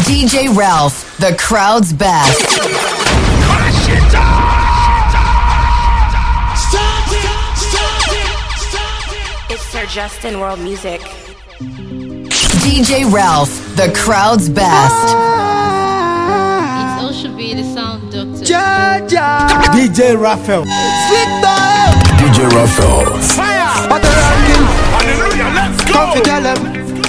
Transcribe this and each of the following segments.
DJ Ralph, the crowd's best. It's Sir Justin World Music. DJ Ralph, the crowd's best. It all should be the sound doctor. DJ Raphael. DJ Raphael. Fire! What the ranking? Hallelujah, let's go! Come to tell them.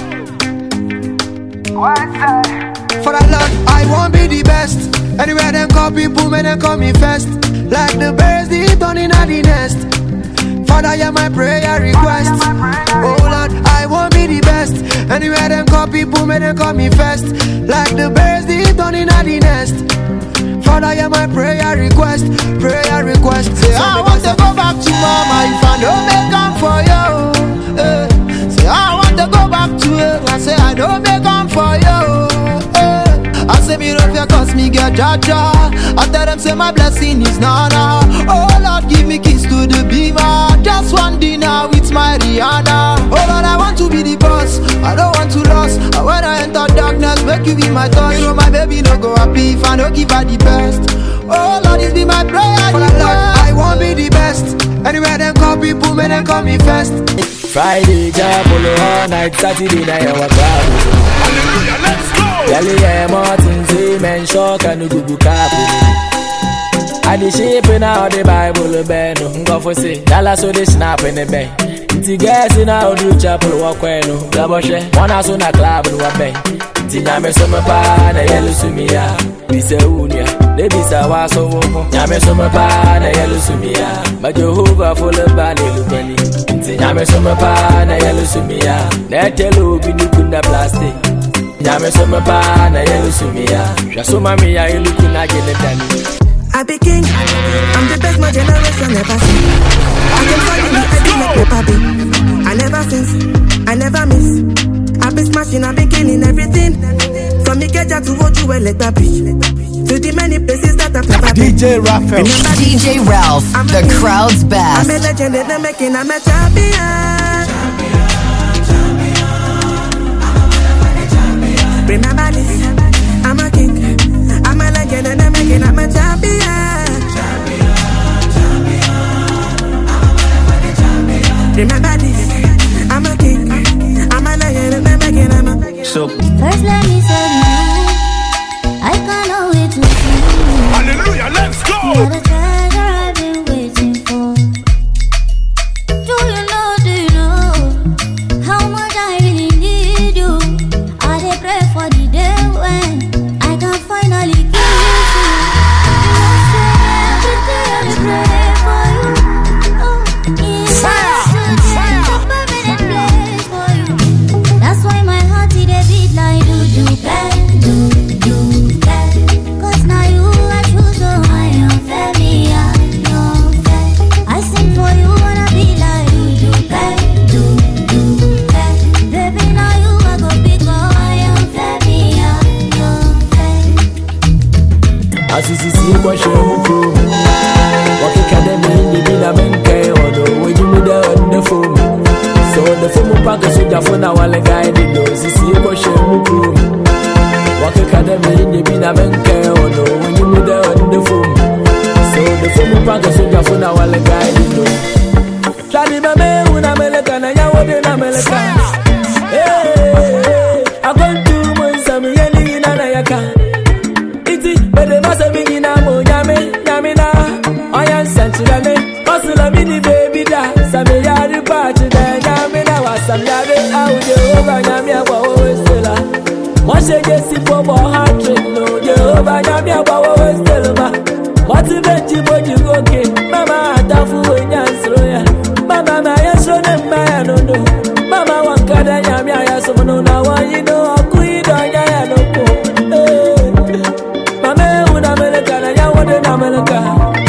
For the Lord, I won't be the best. Anywhere them call people, may them call me first. Like the birds, they turn in at the nest. Father, hear my prayer request. Oh Lord, I won't be the best. Anywhere them call people, may them call me first. Like the birds, they turn in at the nest. Father, hear my prayer request. Prayer request. Say, I want to go back to mama if I don't make up for you. Say, I want to go back to her. I say, I don't make up for you. I say, me don't fear cause me get jaja. I tell them say my blessing is nana. Oh Lord, give me keys to the beamer. Just one dinner with my Rihanna. Oh Lord, I want to be the boss. I don't want to lose. And when I enter darkness, make you be my touch. So my baby no go happy if I don't give her the best. Oh Lord, it be my prayer. For the Lord, I won't be the best. Anywhere them call people, may them call me first. Friday, Japolo, all night, Saturday night, our club. Hallelujah, let's go! Yali, Martin, Zeman, Shock, and Gugu Cap. I the shape in all the Bible, Ben, go for say, Dallas, so they snap in the bank. It's gas in our do chapel, walk when, Gaboshe, one house on a club, and what bank. Tiname summer pa, na yellow sumia, Bisa Unia, the Bisa was so Yame summer pa, na yellow sumia, but Jehovah full of body, Lupani. Tiname summer pa, na yellow sumia, Netelu, Binukunda plastic. Yame summer pa, na yellow sumia, Shasuma mia, you look in a genetani. I be king, I'm the best my generation ever seen. I can find me, I do make paper big. I never since, I never miss. I be smashing, I be killing everything. From Ikeja to Ojuwe, let that bitch. To the many places that I've never been. DJ Raphael. DJ Ralph, the crowd's best. I'm a legend in the making, I'm a champion. Remember this, I'm a king. I'm a legend in the making, I'm a champion. Remember this, I'm a king. I'm a legend in the making, I'm a. So first let me say to you, I can't wait to see you. Hallelujah, let's go! You're the treasure I've been waiting for. Do you know how much I really need you? I dey pray for the day when I can finally give you. Every day I dey pray for you. Oh, in a permanent place for you. That's why my heart it dey beat like do bang, do bang. Cause now you I choose, so I am family, I am fair. I sing for you, wanna be like do bang. Baby, now you I go big, I am family, I am fair. As you see, question who what academy, the Bina Menke, or the way you would on the phone. So the phone pack is with your phone, I want to guide you. See, question who what academy, the Bina Menke, or the way you would on the phone. So the phone pack is with your phone, I want to guide you. Shadi Mame, when I'm American, I am in America. Hey, I'm going to Monsa, Yelly in Anayaka. But the master begin a mo yami na oyan senchilane osula mini baby da same yari party da yami na wasam yabe aude over yami agwa westela mo shege sipo mo heart trick no je over yami agwa westela ma moti beji boji goke mama atafu onyansro ya mama na yeso ne ma no no mama wankada yami ayaso no na wa you know akuido ya no ko America.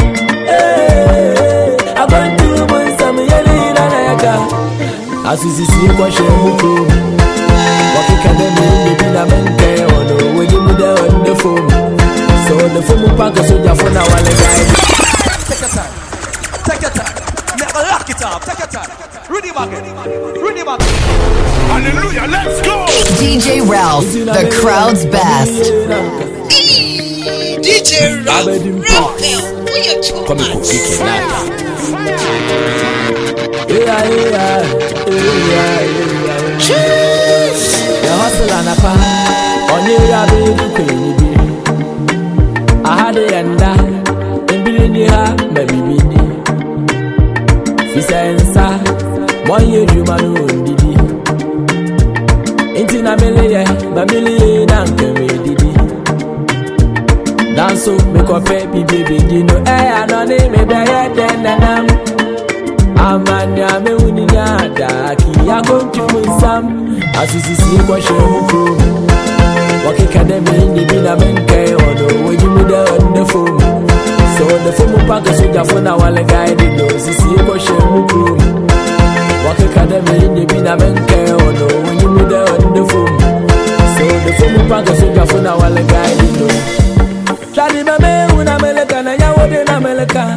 Hey, I'm going to Monsa, Yelly in Anayaka. As you see, question who what academy, the Bina Menke, or the way you would on the phone. So the phone pack is with your phone, I want to guide. Take your time. Never lock it up. Take your time. Rudy Wagon. Ralph, the crowd's best. DJ Ralph, come on, the hustle and a pan, on your baby. I had a yanda, and billionaire, maybe me. Fisensa, 1 year you man did. Intina million, but million and didi. Dance so make a baby, you know, I don't name it better than Amanya me uninyada ki ya kontu sam asisi kwa shemu wakikademi ni bina menke ono wejimida on the phone so the phone pack so jafuna wale guide no sisi kwa shemu wakikademi ni bina menke ono wejimida on the phone so the phone pack so jafuna wale guide no Shadi mame una meleka na yawode na meleka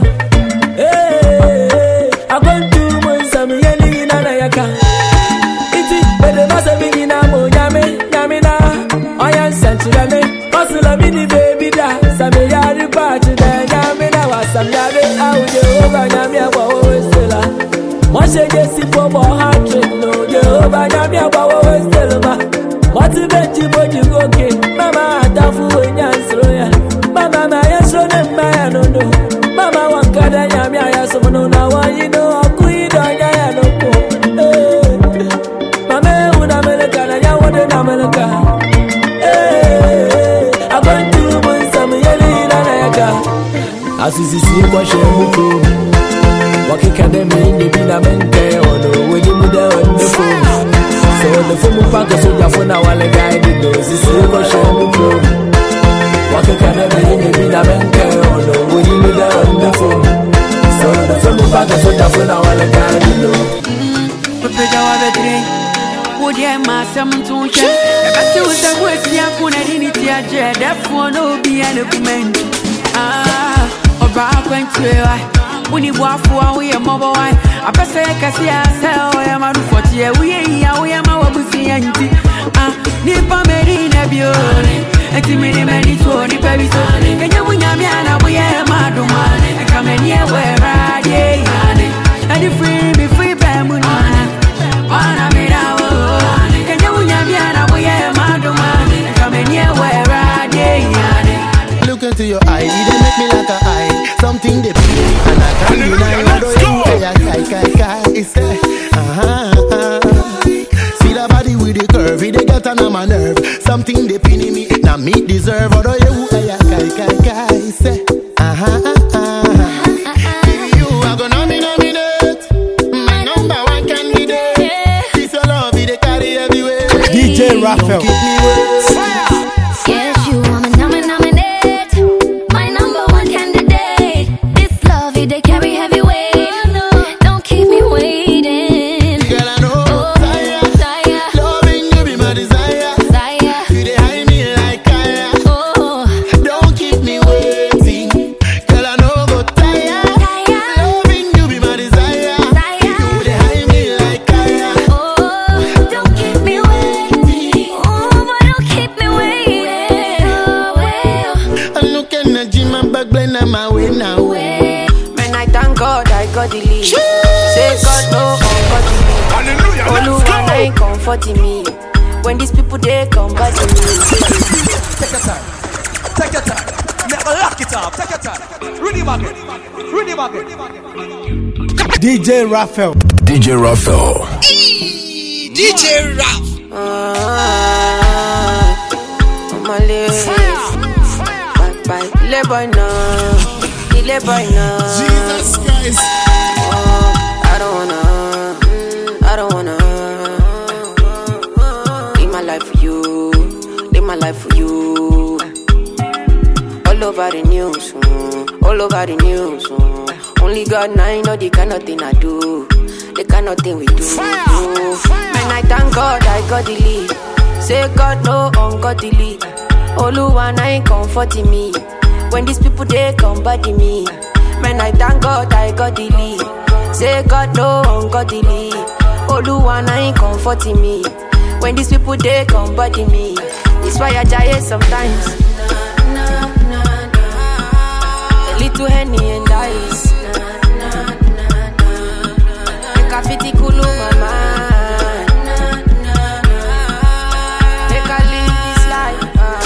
I'm going to Monsam Yelly Nanayaka. Iti, but the master begin a mo Yamina. I am Sanchilane, Osula mini baby da. Samia party then Yamina was some Yabe out over Yamia Westella. Moshe gets it for heart trick, no, Jehovah Yamia Westella. What's the bench you go get? Mama, Dafu and Yansroya. Mama, I am so them, I don't know. Mama, one kada Yamia, someone now, you know. Asisi kwa shemu wakikademi ni bina menke ono wejimida on the phone so the phone pack so jafuna wale guide no sisi kwa shemu wakikademi ni bina menke ono wejimida on the phone so the phone pack so jafuna wale guide no Pepeja wa betri Wodye masam tunche Ebesi usa mwesi ya kuna dini tiaje Defo no biya ne kumenti Oba kwentwe Uni wafu wa uye mobo wa Apesa ye kasi ya se oye marufoti ye Uye ya uye mawabusi ya nti Nipa meri nebyo Eti mini meni tuo nipe biso Kenya munyamiana uye maduma Kameni ye wera ye Adi free me free bemu Wana mira wo Kenya munyamiana uye maduma Kameni ye wera ye Look into your eye, it don't make me like a eye. Something they feel me and I can't deny. Let's go. See the body with the curve, they get on my nerve. Something they pin me, now me deserve. Although you say, you are gonna nominate my number one candidate. This your love, they carry everywhere. DJ Raphael. Keep me Yes, you are my nominate. My number one candidate. This love, they carry heavy weight. Don't keep me waiting. Girl, I know. Loving you be my desire. You dey hide me like fire. Don't keep me waiting. Girl, I know go tire. Loving you be my desire. You dey hide me like fire. Don't keep me waiting. But don't keep me waiting. I'm looking at Jim and back blend on my way now. When I thank God, I got the lead. Say God no comforting me. Hallelujah, let's Oluwa ain't comforting me. When these people they come back to me. Take your time. Take your time. Never lock it up. Take your time. Ready market. Ready market. DJ Raphael. DJ Raphael. DJ Ralph. On my lips. Bye. Boy now. Jesus Christ. I don't wanna live my life for you. All over the news. Only God now know the kind of thing I do, the kind of thing we do. Man, I thank God I got the lead. Say God no ungodly. Oluwa ain't comforting me. When these people they come body me. Man, I thank God I got the lead. Say God no ungodly. Oluwa ain't comforting me. when these people they come body me. It's why I die sometimes. A little Henny and ice. Make a fitty cool my mind. Make a live this life.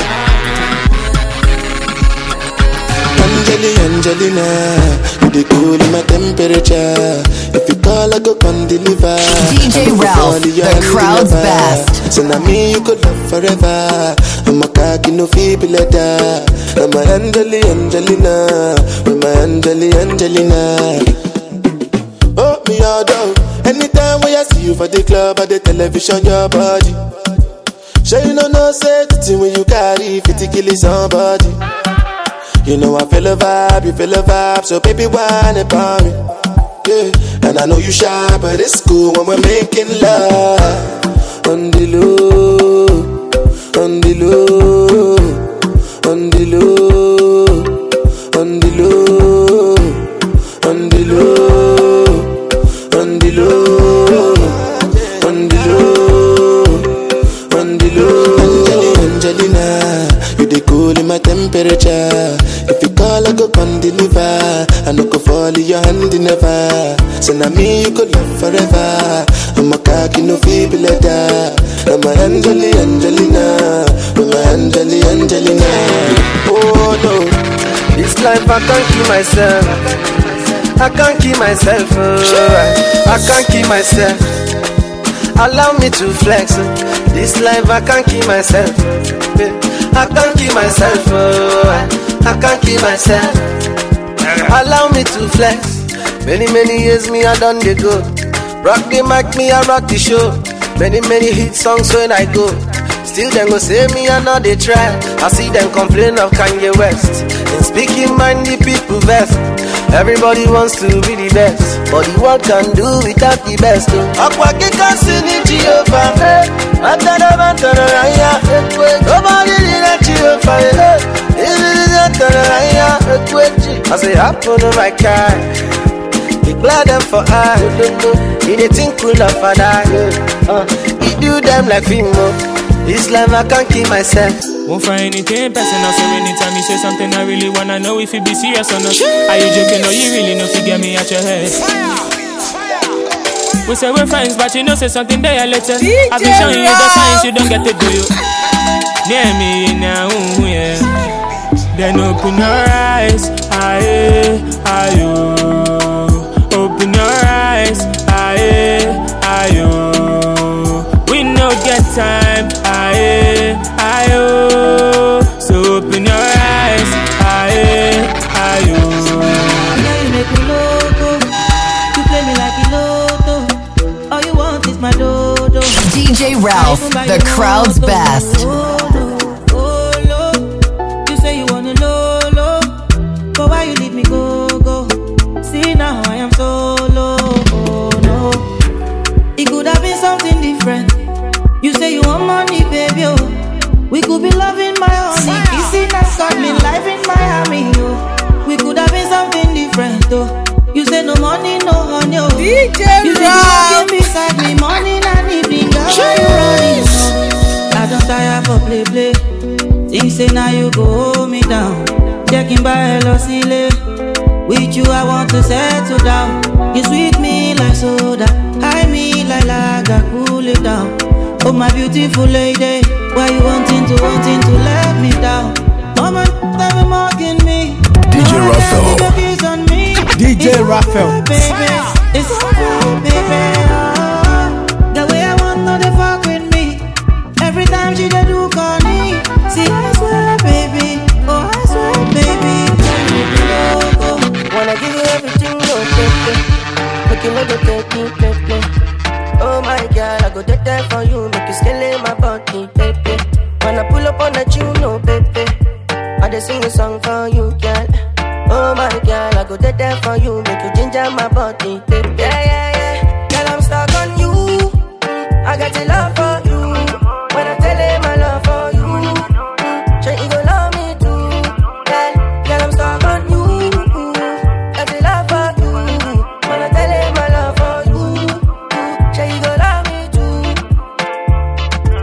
Angelina, you the cool in my temperature. If you call, I go come deliver. DJ Ralph, the crowd's best. So now me you could love forever. I'm a cocky no feeble letter. I'm a Angelina, I'm a Angelina. Oh me all down. Anytime when I see you for the club or the television, your body. Sure you no say the thing when you carry 50 kill somebody. You know I feel a vibe, you feel a vibe, so baby whine about me. Yeah, and I know you shy, but it's cool when we're making love. On the low, on the low, on the low, on the low, on the low, on the low, on the low, on the low. Angelina, you the cool in my temperature. If you call, I go come deliver. I no go fall in your hand never. So now me you could love forever. I'm a cocky no feeble letter. I'm a Angelina, I'm a Angelina. Oh no, this life I can't keep myself. I can't keep myself. I can't keep myself. Allow me to flex. This life I can't keep myself. I can't keep myself. I can't keep myself. Allow me to flex. Many years me I done the go. Rock the mic, me I rock the show. Many hit songs when I go. Still them go say me I know they try. I see them complain of Kanye West. In speaking mind the people best. Everybody wants to be the best, but the world can do without the best. Akwaki can sing it Jehovah. Nobody let Jehovah. I say happen to my car. Be glad them for I. In a thing cool of a he do them like Fimo. This life I can't keep myself. Won't find anything personal, so anytime you say something I really wanna know if you be serious or not. Are you joking or you really know if you get me out your head? We say we're friends, but you know say something there later. I've been showing you the signs you don't get to do. Near me now, yeah. Then open your eyes, aye. Open your eyes, aye. We no get time, aye. So open your eyes, aye. Now you make me loco. You play me like a loto. All you want is my dodo. DJ Ralph, the crowd's best. You say you wanna low, but why you leave me go? See now I am solo. Oh no, it could have been something different. You say you want money, baby. Oh, we could be loving my honey, kissing and cuddling, life in Miami. Oh, we could have been something different. Oh, you say no money, no honey. Oh, DJ you say you walking beside me morning and evening. Girl, why you running? I don't tire for play. Things say now you go hold me down. Checking by Elosile. With you I want to settle down. You sweet me like soda, high me like lager, cool it down. Oh my beautiful lady, why you wanting to let me down? Mama, they've been mocking me. DJ Raphael. DJ Raphael. Baby, it's over, baby. The way I want her to fuck with me. Every time she do call me. See, I swear, baby. Oh, I swear, baby. Wanna give you everything, no baby. Make you know the baby. Oh my girl, I go dead there for you. Make you scale in my body, baby. When I pull up on that, you know, baby. I just sing a song for you, girl. Oh my girl, I go dead there for you. Make you ginger my body, baby. Yeah. Girl, I'm stuck on you. I got your love for you. When I tell him my love for you, sure you gon' love me too. Girl, I'm stuck on you. Got your love for you. When I tell him my love for you, sure you gon' love me too.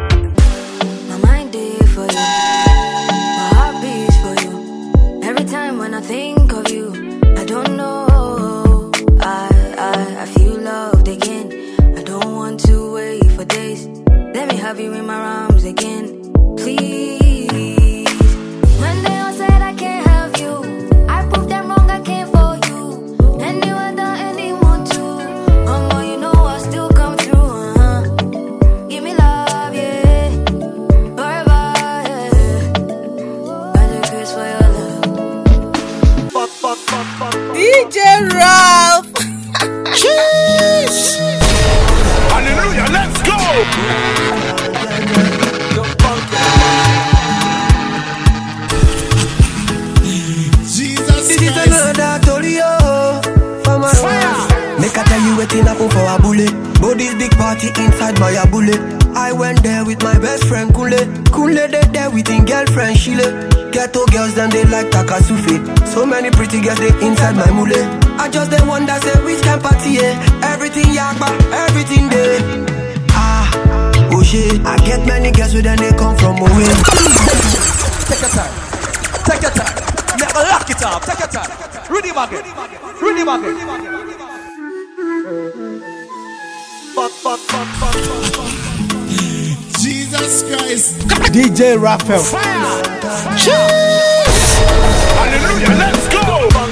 come for a bullet. But this big party inside my bullet. I went there with my best friend Kule. Kule they there with his girlfriend Shile. Ghetto girls then they like Takasufi. So many pretty girls they inside my mule. I just the one that say which can party, eh? Everything yakba, everything there. Oh shit, I get many girls with them they come from away. Take your time. Take your time. Never lock it up. Take your time. Rudy Market. Rudy Market. Jesus Christ. DJ Raphael. Hallelujah, let's go.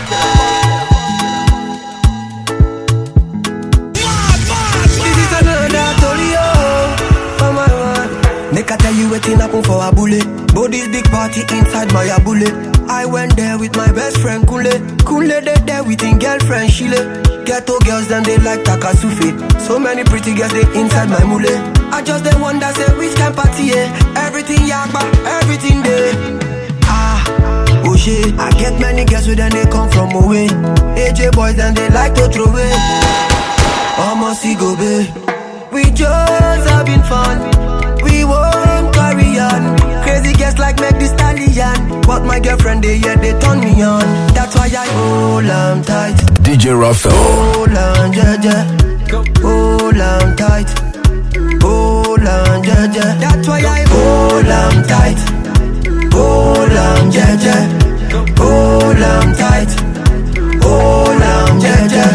This is another Tolio. Oh my man. Make I tell you waiting happen for a bullet. But this big party inside my bullet. I went there with my best friend Kule. Kule they there with his girlfriend Shile. Ghetto girls then they like Takasufi. So many pretty girls they inside my mule. I just the one that say which can party, eh? Everything yakba, everything there. Oh shit, I get many girls with them they come from away. AJ boys then they like to throw away. Almost go babe. We just having fun. We won't carry on. Crazy girls like make the stallion. But my girlfriend they turn me on. That's why I hold on tight. DJ Raphael. Hold on, yeah. Hold on tight. Hold on, yeah. That's why I hold on tight. Hold on, yeah. Hold on tight. Hold on, yeah.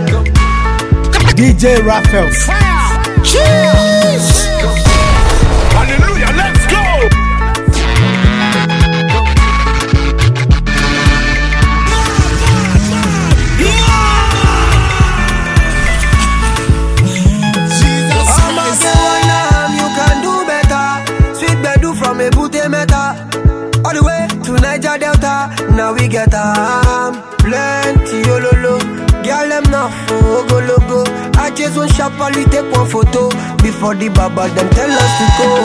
DJ Raphael. Cheers. Hallelujah, let's go. All the way to Niger Delta, now we get plenty ololo. Girl them now for go logo. I just want sharply take one photo before the baba them tell us to go.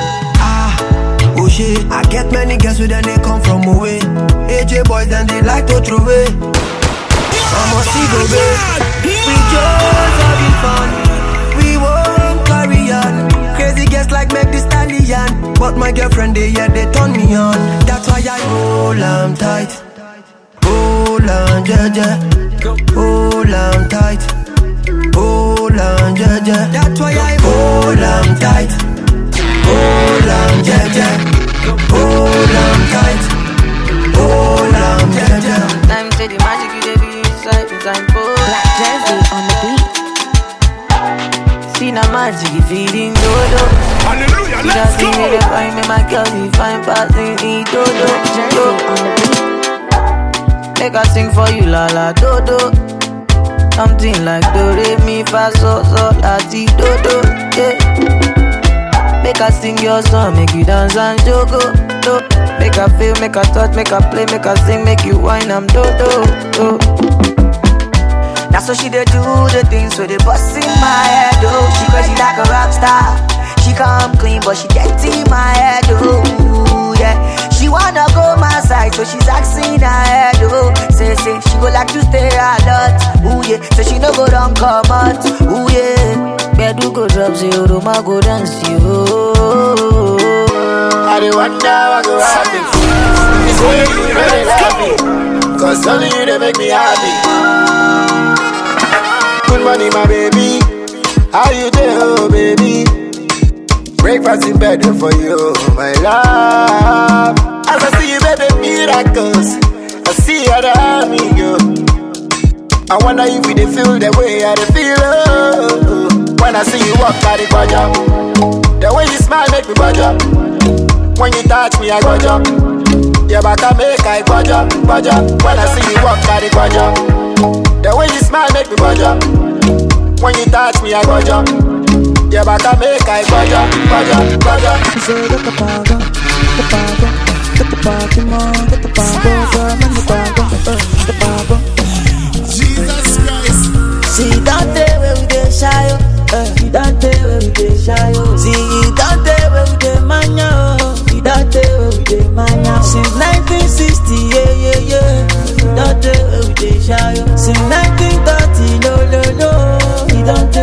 Oh shit, I get many girls with them they come from away. AJ boys then they like to throw away. I'ma see go babe. We just having fun. We won't carry on. Crazy girls like make the stallion. But my girlfriend they turn me on. That's why I hold on tight. Hold on, yeah. Hold on tight. Hold on, yeah. That's why I hold on tight. Hold on, yeah. Hold on tight. Hold on, yeah. Time to the magic you dey be inside the time for Black Jersey on the beat. See na magic you feeling dodo. Hallelujah, let's go. Just give me the fine, make my girl be fine, passing me dodo. Black Jersey on the beat. Make I sing for you, la la dodo. Something like do re mi fa so so la ti dodo. Yeah. Make I sing your song, make you dance and jogo. Do. Make I feel, make I touch, make I play, make I sing, make you whine, I'm dodo. Do. That's what she dey do, the things so they bust in my head, oh. She crazy like a rock star. She come clean, but she get in my head, oh. Yeah. She wanna go my side, so she's asking her head, oh. Say, she go like to stay a lot, ooh yeah. So she no go down come out, ooh yeah. Bedu go drop, say, oh, Roma go dance, oh. I dey wonder what go happen. It's only you really love me, cause only you they make me happy. Good morning, my baby. How you doing, oh baby? Breakfast in bed for you, my love. As I see you, baby, miracles. I see how the army go. I wonder if you dey feel the way I dey feel, oh. When I see you walk by the budget, the way you smile make me budget. When you touch me, I budget. Your back I make I budget. When I see you walk by the budget, the way you smile make me budget. When you touch me, I budget. Your back I make I budget. She said get the power, get the party more, get the power, girl, man, the power. Jesus Christ. See that day where we dey shy, see that day where we dey shy, see that day where we dey mania, see that day where we dey mania. Since 1960, yeah. That day where we dey shy, since 1930, no. He don't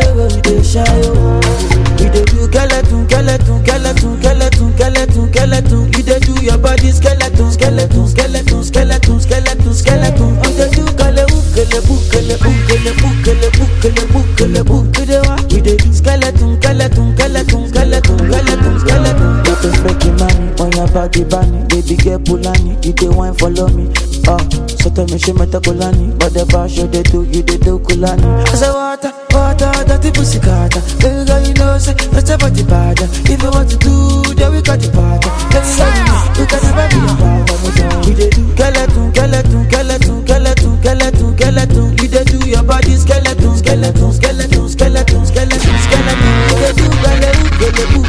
skeleton, skeleton, skeleton, skeleton, skeleton, skeleton. You dey do kele book, kele book, kele book, kele book, kele book, kele book, kele book. We dey do skeleton, skeleton, skeleton, skeleton, skeleton, skeleton. You dey fake money on your body, bunny. Baby girl Pulani, you dey wine follow me. So tell me she meta Kulani, but the bar show they do, you they do Kulani. I say water, dirty pussy carter. Baby girl, you know say that's a body bad. If you want to do, then we got the party. You can never be a bad. You they do skeleton, skeleton, skeleton, skeleton, skeleton, skeleton. You they do your body skeleton, skeleton, skeleton, skeleton, skeleton, skeleton. You they do skeleton,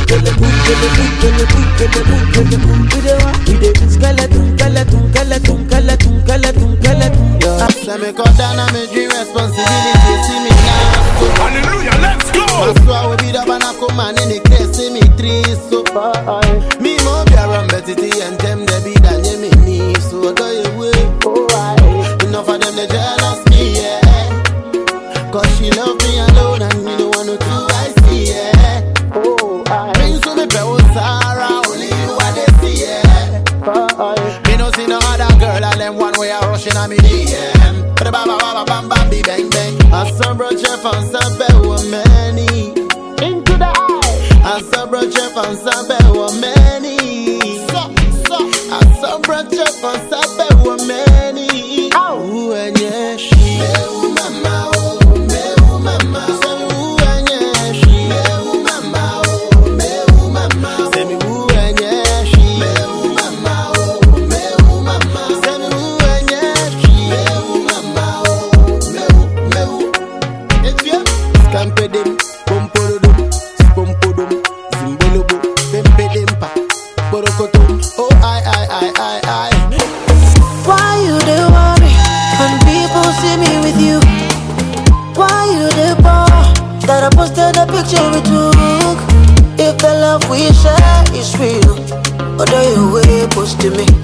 you they do skeleton, skeleton, skeleton, skeleton, skeleton, skeleton. Let me cut down on my dream responsibility. See me now. Hallelujah, let's go. My soul will be the banana man in the case. See me three so far. Me more be around Betty and them they be that you me need. So go away. Enough of them they jealous me, yeah. Cause she love me alone and me no want to do I see, yeah. Bring to me bells Sarah, only you are they see, yeah. Me no see no other girl and them one way I rushing on me DM. Ba ba ba bam bam bang bang. I saw bro Jeff and Sabe were many. Into the eye. I saw bro Jeff and Sabe were many. I saw bro Jeff and Sabe were many. Oh, and yeah, she. Mama, oh, mama. Say me who and yeah, she. Mama, oh, mama. Say me who and yeah, she. Mama, oh, mama. Say me who and yeah, she. Mama, oh, it's you. Scampedem, pompodum, spompodum, zimbolobo, pempedempa, borokotum. Oh, I. Why you dey worry when people see me with you? Why you dey bore that I posted a picture we took? If the love we share is real, other you way post to me.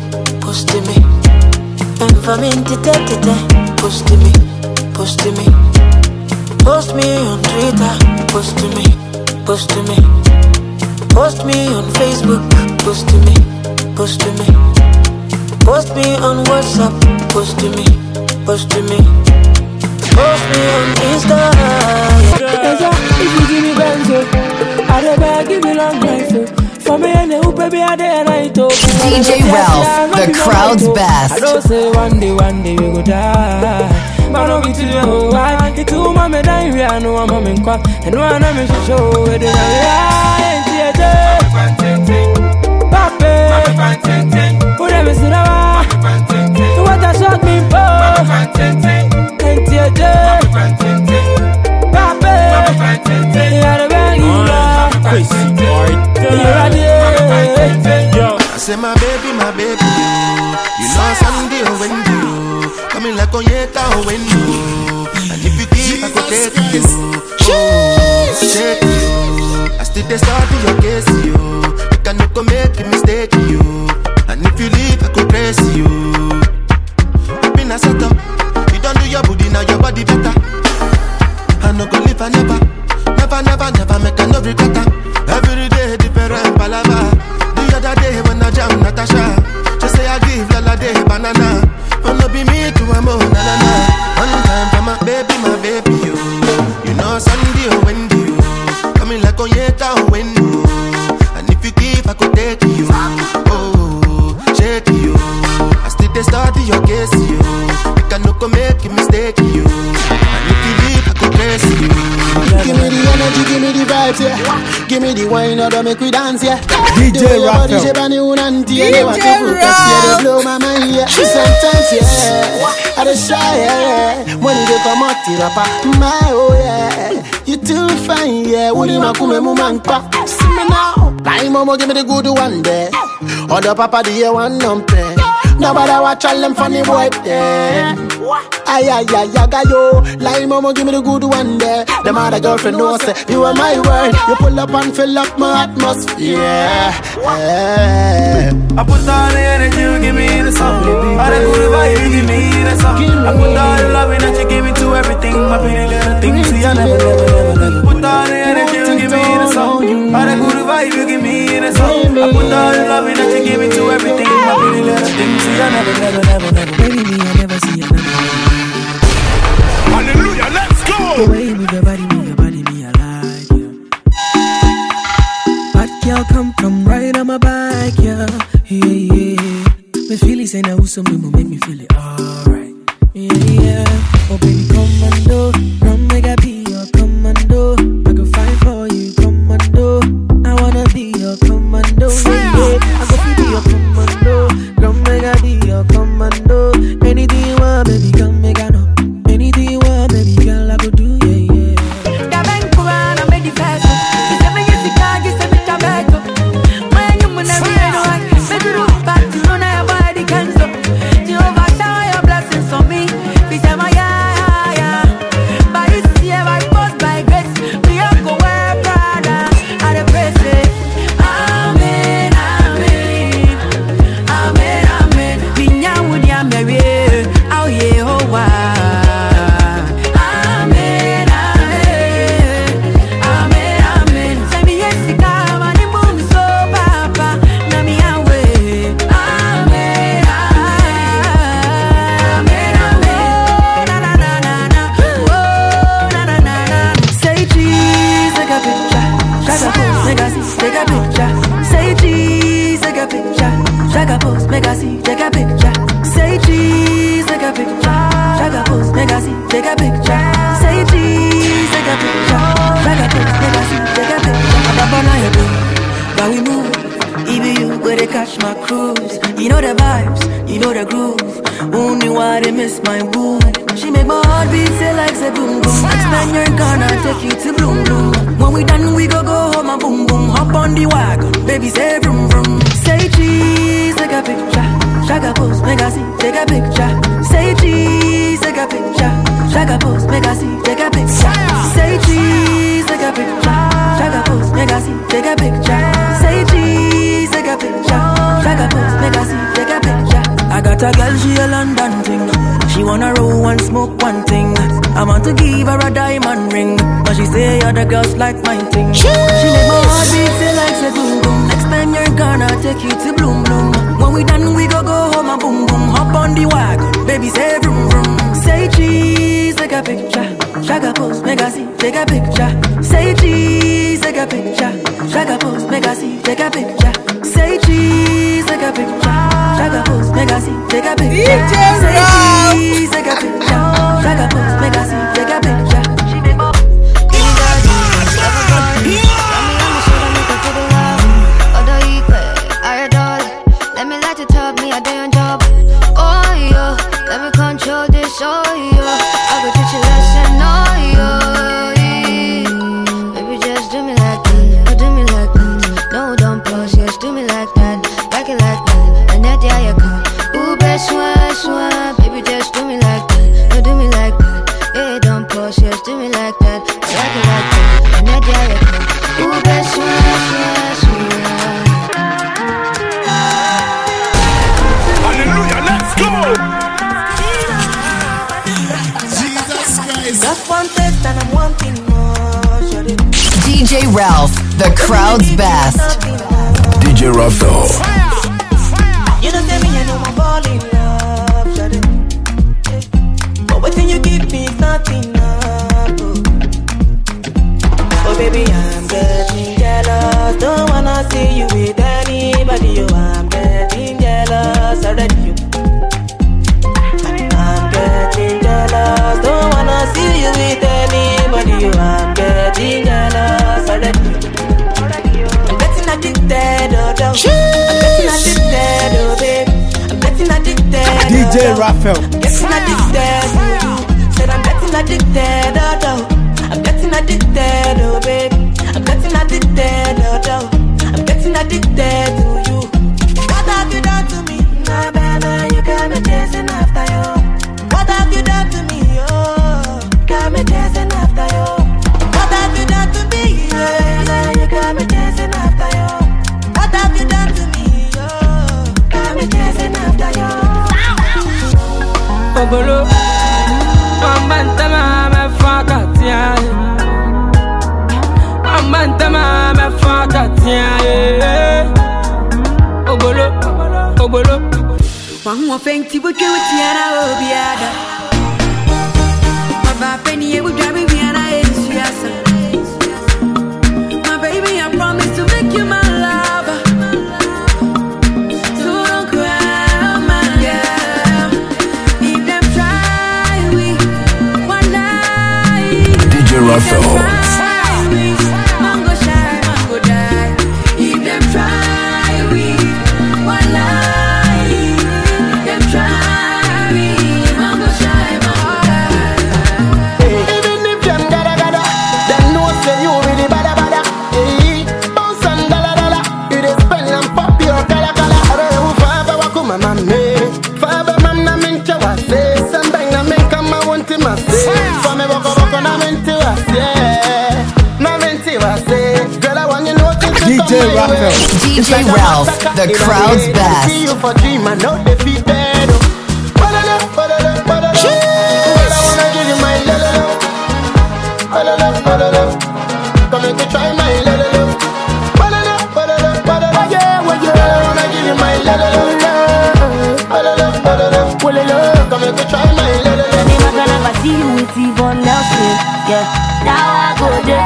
And for me tete, post to me. Post me on Twitter, post to me. Post me on Facebook, post to me. Post me on WhatsApp, post to me. Post me on Insta. If you give me benzo, I never give me long life. For me and the baby, I dare night. DJ Ralph, the crowd's best. I don't say one day we go die. But no be to the whole why. It's too mama die, we are no one mama in quack. And one of me show where they are. Pape, whatever sit down. What I shock me for. I say my baby, you know Sunday or when you coming like Onyeka or when you, and if you keep, I go take you. Oh, shake you. I still they start in your case, you cannot go make a mistake, you. And if you leave, I go press you. You been a setup, you don't do your booty now, your body better. I no go live, I never make a no regret. Every day different palava. The other day when I jam Natasha, just say I give Lala day banana. Oh no be me to a mo na. One time for my baby, you know Sunday or when you coming like Onyeka or when you, and if you give I could take you. Oh, shake you. I still they start your case you. You cannot go make a mistake you. And if you leave I could press you. Give me the energy, give me the vibes, yeah. Give me the wine, or make we dance, yeah. DJ Raphael. DJ Raphael. They blow my mind, yeah. Sometimes, yeah, I just shy, yeah. When you come out, you rapper, my oh yeah. You too fine, yeah. What do you make me man pa? See me now. Like mama, give me the good one there. Other papa, the year one number. Nobody watch all them funny boy there. Ay, yo. Like mama, give me the good one there. The mother girlfriend knows say you are my word. You pull up and fill up my atmosphere. I put all the energy, you give me the song. All the good vibe, you give me the song. I put all the loving that you give me to everything. My pretty little things, see I never. Put all the energy, you give me the song. All that good vibe you give me the song. I put all the love in that you give it to everything. My pretty little thing, see I never. Baby, me, I never see another. Hallelujah, let's go. The way you move your body, me, I like you. Bad girl, come right on my back, yeah. Me feel it, say now who's some will make me feel it alright. Yeah. Oh baby, commando, come make I be your commando. I go fight for you, commando. I wanna be your commando. Yeah. I go be your commando. Come make I be your commando. Anything you want, baby, come make I know. Anything you want, baby, girl, I go do, yeah. Da ben cubana, me difeso. Mi sembra che si caghi, se mi tabeto. Ma io me ne vedo, me giuro, but you don't have body cancer. Jehovah shower your blessings on me. We say my yeah. By this year, by force, by grace, we all go wear Prada. I dey pray say, Amen, amen, amen, amen. Binya wudi ameri, oh yeah, oh wow. Amen, amen, amen, amen. Say me yes, come and move me so, Papa. Na me away. Amen, amen, amen. Na na na na na. Oh, na na na na. Say cheese, take a picture. Shaka pose, make I see, take a picture. Say cheese, take a picture. Shaka pose, make I see, take a picture. Say cheese, take a picture. Shaka pose, make I see, take a picture. Say cheese, take a picture. Shaka pose, make I see, take a picture. I'm up on your day, but we move. Even you, where they catch my cruise. You know the vibes, you know the groove. Only why they miss my boo. She make my heart beat say like say boom boom. Next time you're gonna take you to bloom bloom. When we done, we go home and boom boom. Hop on the wagon, baby say vroom vroom. Say cheese, take a picture. Shaka pose, make I see, take a picture. Say cheese, take a picture. Shaka pose, make I see, take a picture. Say cheese, take a picture. Shaka pose, make I see, take a picture. Say cheese, take a picture. Shaka pose, make I see, take a picture. I got a girl, she a London thing. She wanna roll and smoke one thing. I want to give her a diamond ring, but she say other girls like my thing. She make my heart beat say like say boom boom. Next time you're gonna take you to bloom bloom. When we done, we go home and boom boom. Hop on the wagon, baby say vroom vroom. Say cheese, take a picture. Shaka pose, make I see, take a picture. Say cheese, take a picture. Shaka pose, make I see, take a picture. Say cheese, take a picture. Shaka pose, make I see, take a picture. Say cheese, take a picture. Shaka pose, make I see, take a picture. She make my let me light it up, me a day on job. Oh yo, let me control this. Oh yo, I go teach you lesson. Oh yo, baby just do me like that. Oh, do me like that. No don't pause, yes do me like that. Like it like that. And that yeah you come. Ooh best swan, baby just do me like that. Oh do me like that. Yeah don't pause, yes do me like that. Like it like that. And that yeah you come. Ooh best swan. Jesus Christ. Just one taste and I'm wanting more. DJ Ralph, the crowd's best. DJ Raphael. You don't tell me I know I'm falling in love, shut it. But what you give me is not enough. Oh baby, I'm getting jealous. Don't wanna see you with anybody. Oh, I'm getting jealous already. I'm getting jealous. Don't wanna see you with anybody. Oh, I'm getting jealous already. I'm getting addicted, oh, I'm getting addicted, oh, baby. I'm getting addicted, DJ Raphael. I'm getting addicted to you. Said I'm getting addicted, oh, I'm getting addicted, oh, baby. I'm getting addicted, oh, I'm getting addicted to you. What have you done to me? Nah, baby, you got me chasing after you. What have you done to me, oh? Got me chasing after you. What have you done to me, yeah? You got me chasing after you. What have you done to me, oh? Got me chasing after you. Ogolo, Mambanta mama fakatia. Mambanta Ogolo, ogolo. One more thing to be good, Tiana, Obiada. My penny would drive me, and I my baby, I promise to make you my lover. So don't cry, my girl. If them try, we one night. DJ Raphael. Mango shy, mango die. If them try, we one night. If them try, we mango shy, mango die. Even if them gada, them know say you really bada. Hey, bounce and dala. You dey spend and pop your kala. Forever wakuma mame. Forever mamna mincha wase. Sambang na minka ma wanti mase. Fame wako na minti wase. Na minti wase. Girl, I want you know DJ Raphael. DJ Ralph, the crowd's best. See you for dream, I know they feel dead. Badada. I wanna give you my love. Badada. Come make you try my love. Badada. Yeah. I wanna give you my love. Badada. Come make you try my love. I'm gonna see you with Yvonne Nelson. Yeah. Now I go there.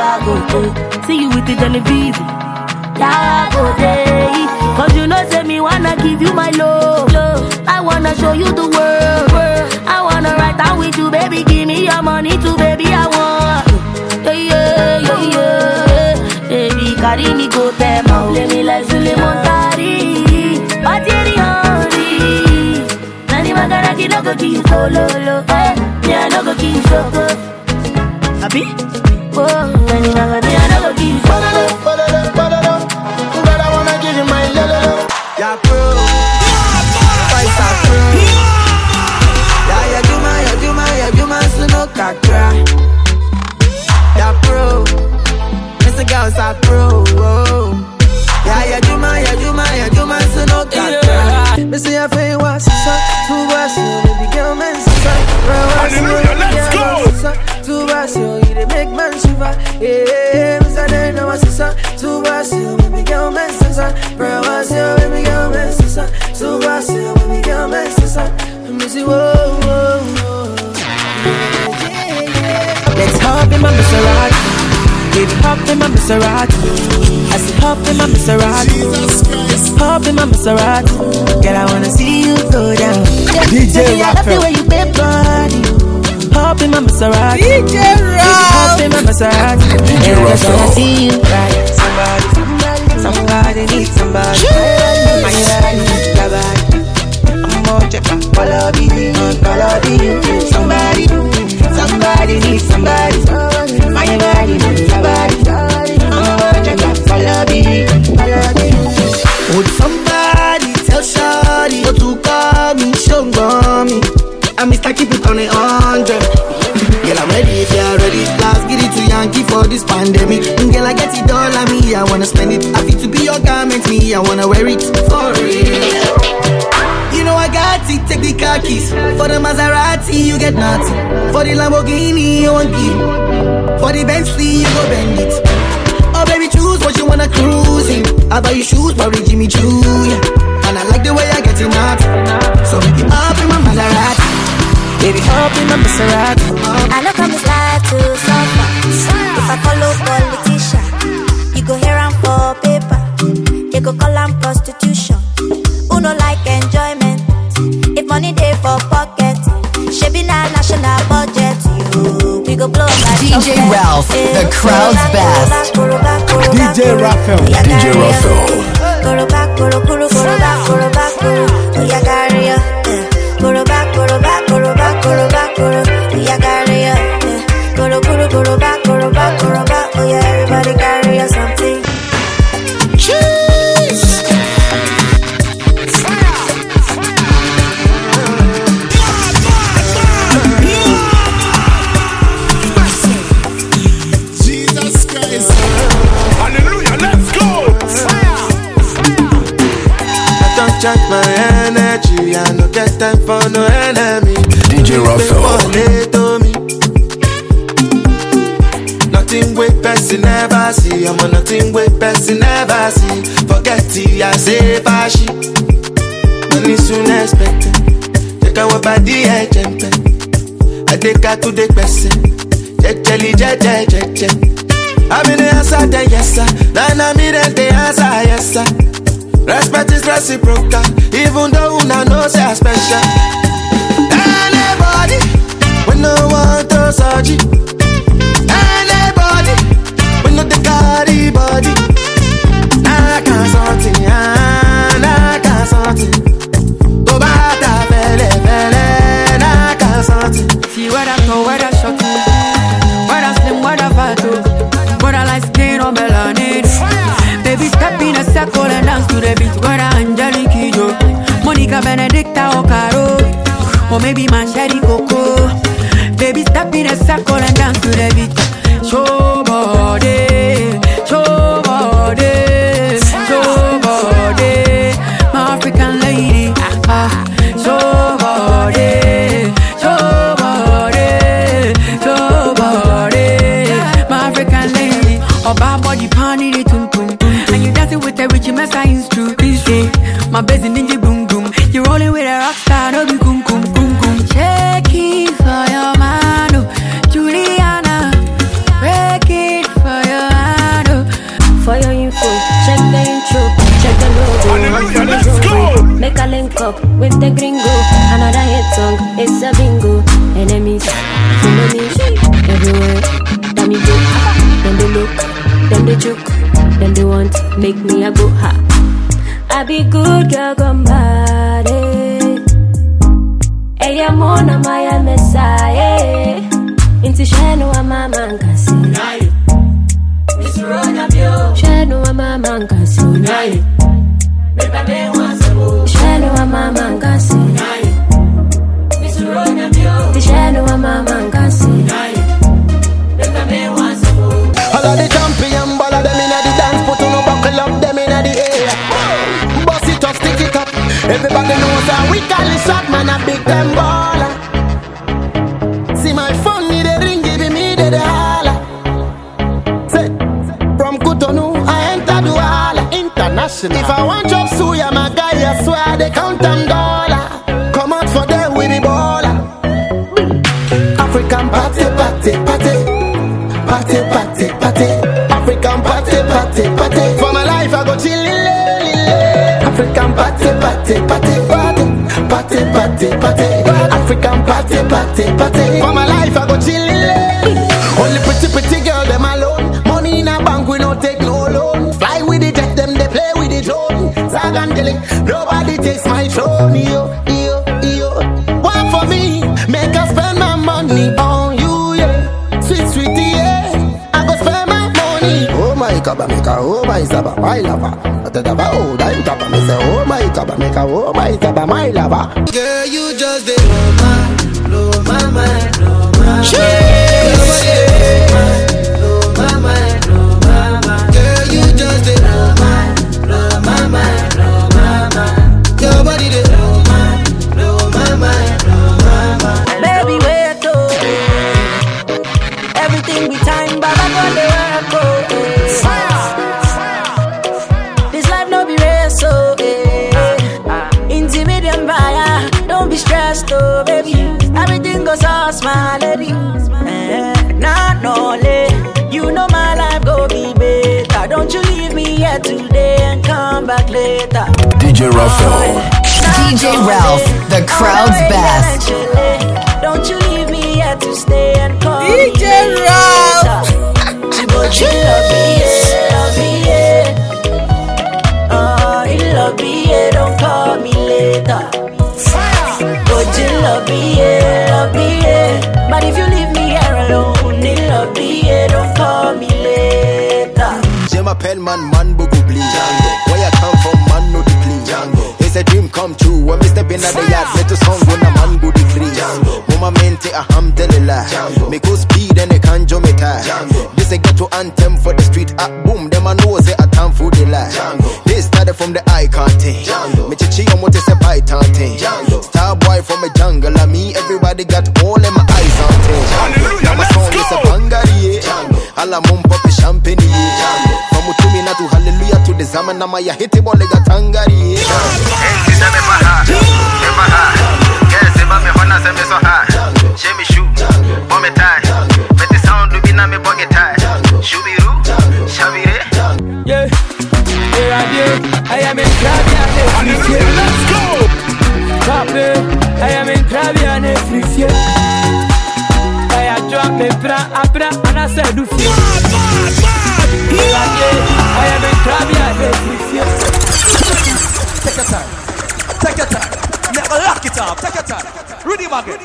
See you with the Genevieve. Now I go there. Cause you know, say me wanna give you my love. I wanna show you the world. I wanna ride down with you, baby. Give me your money too, baby. I want. Yeah. Baby, carry me go them out. Let me like Suleiman Tari. Patiri honey. Nani magara ki no go ki solo. Yeah, no go ki solo. Abi? Oh, nani magara no go ki solo. Badada. Girl, I wanna give you my love. Yeah, bro. Fight that bro. Yeah, you do my, so no kakra. Yeah, bro. Mr. Girls are pro. Yeah, you do my, so no kakra. Mr. Your face was so, two was so, baby girl, man, so. Hallelujah, let's go. Two was so, you dey make man shiver. Yeah, Mr. Dana was so, two was so, baby girl, man, so. Bro was so, baby girl, man, so. Two was so, baby girl, man, so. Let me see, whoa. Let's hop in my Maserati. Baby, hop in my Maserati. I said hop in my Maserati. Hop in my Maserati. Girl, I wanna see you go down. DJ I love the way you bend body. Hop in my Maserati. DJ Hop in my Maserati. DJ And I Raphael. wanna see you right. Somebody needs somebody. My body needs your body. I'm more check my follow you. Somebody needs somebody. My body needs your body. I'm more check my follow you. Would somebody tell Shawty what to call me? Show me. I'm Mr. Keep it on 100. Girl, I'm ready if you're ready. Let's get it to Yankee for this pandemic. Girl, I get it all on me. I wanna spend it. I feel to be your garment. Me, I wanna wear it for real. You know I got it. Take the car keys. For the Maserati, you get nothing. For the Lamborghini, you won't give. For the Bentley, you go bend it. Oh baby, choose what you wanna cruise in. I buy you shoes, probably Jimmy Choo, yeah. And I like the way I get it out. So baby, up in my Maserati. Baby, up in my Maserati. I know come this life to suffer. If I follow politician, you go here and for paper. They go call am prostitution. Who no like enjoyment? If money dey for pocket, shebi na national budget. We go blow like DJ Ralph, the crowd's best. DJ Raphael. DJ Raphael. Everybody carry something. Check my energy, I no get time for no enemy. DJ Raphael. nothing with person never see. I'm on nothing with person never see. Forget it, I say bashi. Money soon expected. Take our body, I jump. I take her to the person. Jelly, je. I'm in the answer, then yes sir. Nana me then the answer, yes sir. Respect is reciprocal, even though una know say I special. Anybody, we no want to search it. Anybody, we no the carry body. I can't something, I can't something. Go back to fele, I can't something. See what I throw, what I shot, what I slim, what I fat. What I like skin on melanin. Baby step in a circle and dance to the beat. What I Angelique Kidjo, Monica Benedicta or Caro, or maybe Mancheri Coco. Baby step in a circle and dance to the beat. Show body, show body, show body. My African lady, show body, show body, show body. My African lady. Or bad body panny the tum tum, and you dancing with a rich mess. It's true. My baby ninja boom boom. You rolling with a rock star, no be kum kum kum kum. Check it for your man, Juliana. Break it for your man. For your info, check the intro, check the logo. Let's go. Make a link up with the gringo. Another hit song, it's a bingo. Enemies, follow me everywhere. Damn you go. Then they look, then they joke, then they want make me a go ha. I be good girl gone bad. Hey, I'm on a my messiah. Into shano a mama can see. Miss Rona Bio. Shano a mama can see. Shano a mama can see. Miss Rona Bio. Shano a mama can see. All of the champion, all of them in the dance, put on a buckle up, them in the air. Bust it up, stick it up. Everybody knows that we call it shot, man, a big time baller. See my phone, need a ring, giving me the holler. Say, from Cotonou, I enter Douala International. If I want job, suya, my guy, I swear they count them dollar. Come out for them with the baller. African party, party, party. Party, party, party. African party, party, party. For my life I go chillin', African party, party, party. Party, party, party. African party, party, party. For my life I go chillin'. Only pretty girl them alone. Money in a bank we no take no loan. Fly with the jet them they play with the drone. Zagandelic, nobody takes my throne. Yo. One for me, make us spend my money on you, yeah. Sweetie, yeah. I go spend my money. Oh my kaba meka, oh my saba, my lover. Atadaba, oh dime tapa, me say, oh my kaba meka, oh my saba, my lover. Girl, you just did blow my mind. Girl, you just did blow my mind. Your body did blow my mind. Baby, wait, oh. Everything be time, but I got the work, oh. This life no be race, so intermediate fire. Don't be stressed, oh, baby. Everything goes all smile, lady. Not only you know my life go be better. Don't you leave me here today and come back later. DJ Raphael. DJ Ralph, the crowd's best. Don't you leave me here to stay and call DJ me Ralph. But you love me, yeah. Oh, you love me, yeah. Don't call me later. But you love me, yeah. But if you leave me here alone, you love me, yeah. Don't call me later. Jema Pellman, man, bugu bleed. Where I come from, man, no decline. It's a dream come true. When we step in at the yard, let us song when a man go decree. Mama mente a hamdulillah. Me go speed and they can't jump it. This a ghetto anthem for the street. Boom, them a know say a time for the lie. They started from the icon thing. Me chichi on what is a python thing. Star boy from a jungle. And me, everybody got all of my eyes on thing. Now my song is a bangari. All a mum pop champagne. From Mutumina to Hallelujah to the Zamanama, ya hit it all like a tangari. Yeah, I am in Krabby. Let's go. I am in Krabby and every I drop me abra and I said do feel. I am in Krabby and every Take your time. Never lock it up. Take your time. Rudy Market.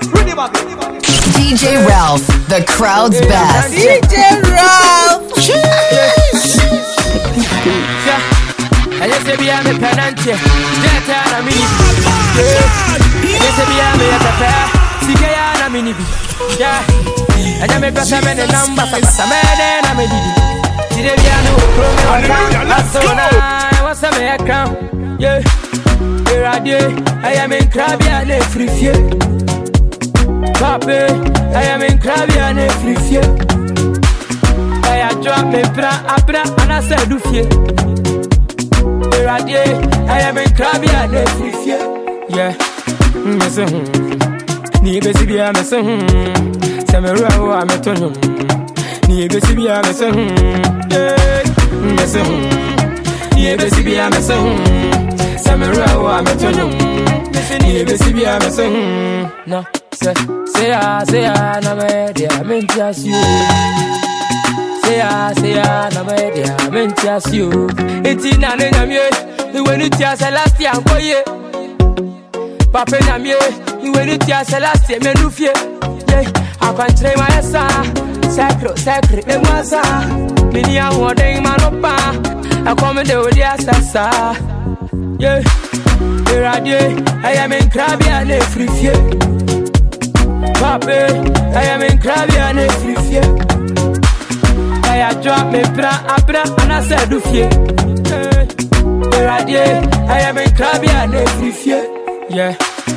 DJ Ralph, the crowd's best. DJ Ralph. I just say, be a me penantie. That time I'm in it. Yes, be a me at the fair. See, I'm in it. Yeah. And I make a 7 number. Some man, I'm in it. See, be a no problem. Let's go. What's a me account? Yeah. Here I am in Krabby and every fear. Pape, I am in Krabby and every fear. I drop me abra and I said do fear. I am in Krabby and every fear. Yeah, ni besi bia me se Samara wa me to ni besi bia me se ni besi bia me se Samara wa me to ni besi bia me se no say na me dia me just you. Say na me dia me just you. Eti na ne nyame ni wenu tia last year boye. Papa nyame ni wenu tia last year me nufie. Yeah, I can try my esa. Sacre e mwasa. Mini a wodeng manopa. I come de odi asasa. Yeah, I am in Krabby and every fear. Papa, I am in Krabby and every fear. I drop me abra and I said do fear. I am in Krabby and every fear. Yeah,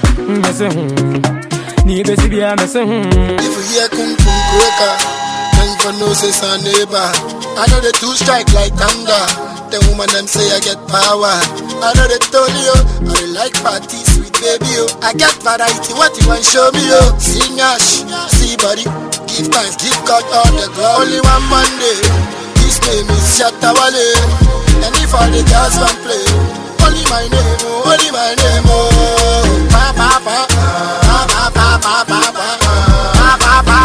ni besi bia me se If you hear kung fu croaker, then for no say son neighbor. I know the two strike like thunder. The woman them say I get power. I know they told you I like party, sweet baby. I get variety, what you want show me? Sing ash, see body, give thanks, give God all the glory. Only one Monday, his name is Shatawale. And if all the girls want play, only my name, only my name. Pa pa pa pa pa pa pa pa pa pa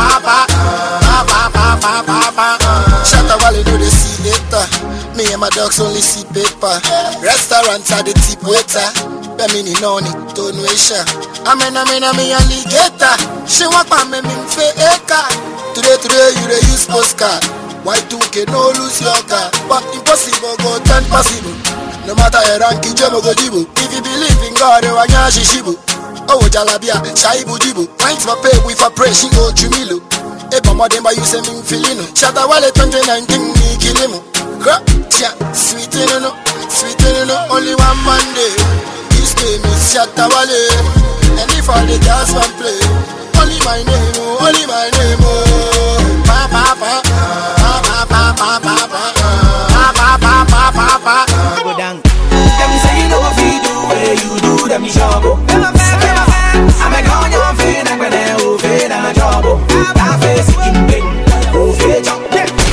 pa pa pa. Shatawale do the see later. Me and my dogs only see paper. Restaurants are the tip waiter. Bemini noni, Tonuesha. Amen, me alligator. She walk by me fe eka. Today, you dey use postcard. Y2K no lose your car. But impossible go turn possible. No matter your rank, you go jibu. If you believe in God, you are shibu. Oh, jalabia, shaibu jibu. Points for pay, we for pray, she go chumilo. Epa modemba, you say me filino. Shatawale 2019, me kilimo. Sweet no, only one Monday. His name is Shatawale. And if all the girls want play, only my name, only my name. Pa pa pa pa pa pa pa pa pa pa pa. Go down. Them say you know what you do, where you do them job. I'm a gone your feet, I'm gonna open a job. I face in pain, over jump.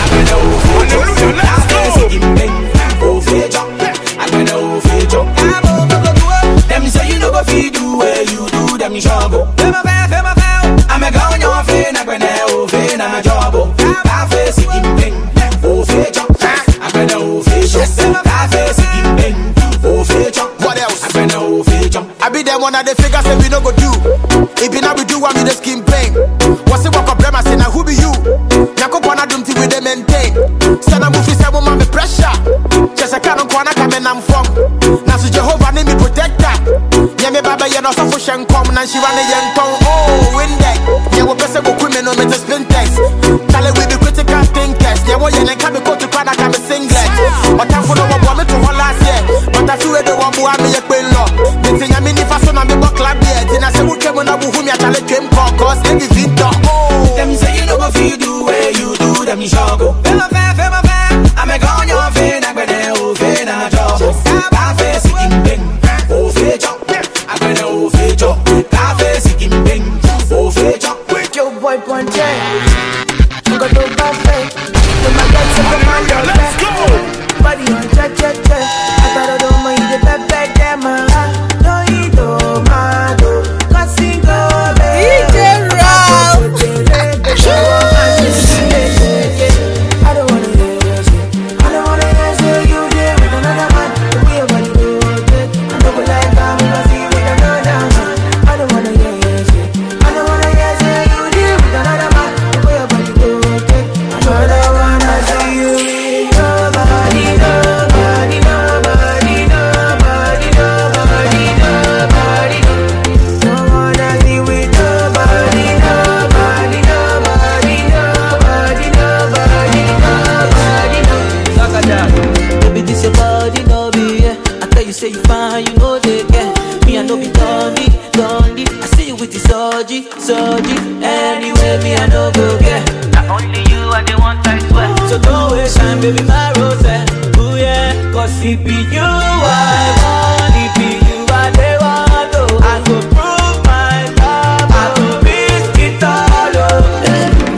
Them say you know go feed do where you do them job. I'm a gone your feet, I'm gonna open a job. I face it in pain, over jump. I'm gonna over jump. I face it in pain, over jump. What else? I'm gonna over jump. I be them one of the figures that we no go do. If you not we do, I be the skin pain. What's the work of them? I say now who be you? Nyako wanna do thing with them maintain. Stand up with yourself, woman, me pressure. Just a cannon corner coming I'm from. Now so Jehovah name me protector. Yeah, me baba yeah no so for shen come. Now she run a young tongue. Oh, win that. Yeah, we best go criminal me to spin text. Tell it with the critical thinkers. Yeah, what you like come go to Canada come singlet. But I'm for no one me to hold last year. But I feel the one who am me a queen law. The thing I mean if I son am me buck club here. Then I say who came when I who me a challenge came cause they be victor. Oh, them say you know what you do where you do them. Dondi. I see you with the soji. Anyway, me I no go get. Not only you are the one I swear. So don't waste time, baby, my rose. Ooh yeah, cause it be you I want, it be you I they want. Oh, I go prove my love, I go risk it all. Oh,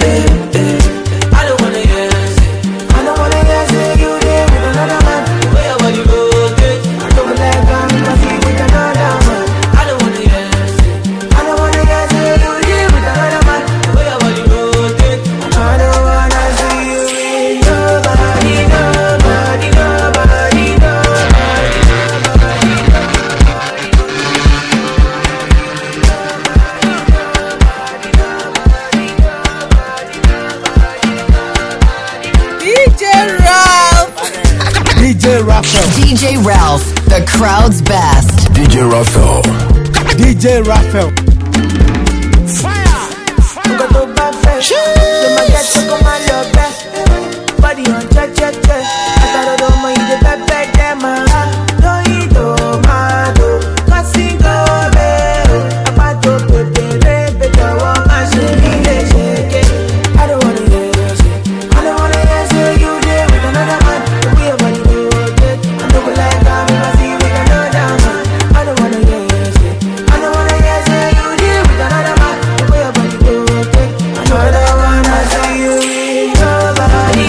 I don't wanna hear say you there with another man. Where your body rotate, I don't let go because you with another man. I don't wanna hear say you there with another man. Where your body rotate, I don't wanna see you with nobody. DJ Raphael. DJ Ralph, the crowd's best. DJ Raphael. DJ Raphael. Body on check. I thought I don't mind the back them. Don't eat tomato. Casingo, about to put the better one. I should be the shake. I don't wanna hear say you there with another man. We are money rotate. I don't like how I see with another man. I don't wanna hear say you there with another man. We are money rotate. I don't wanna see you with nobody.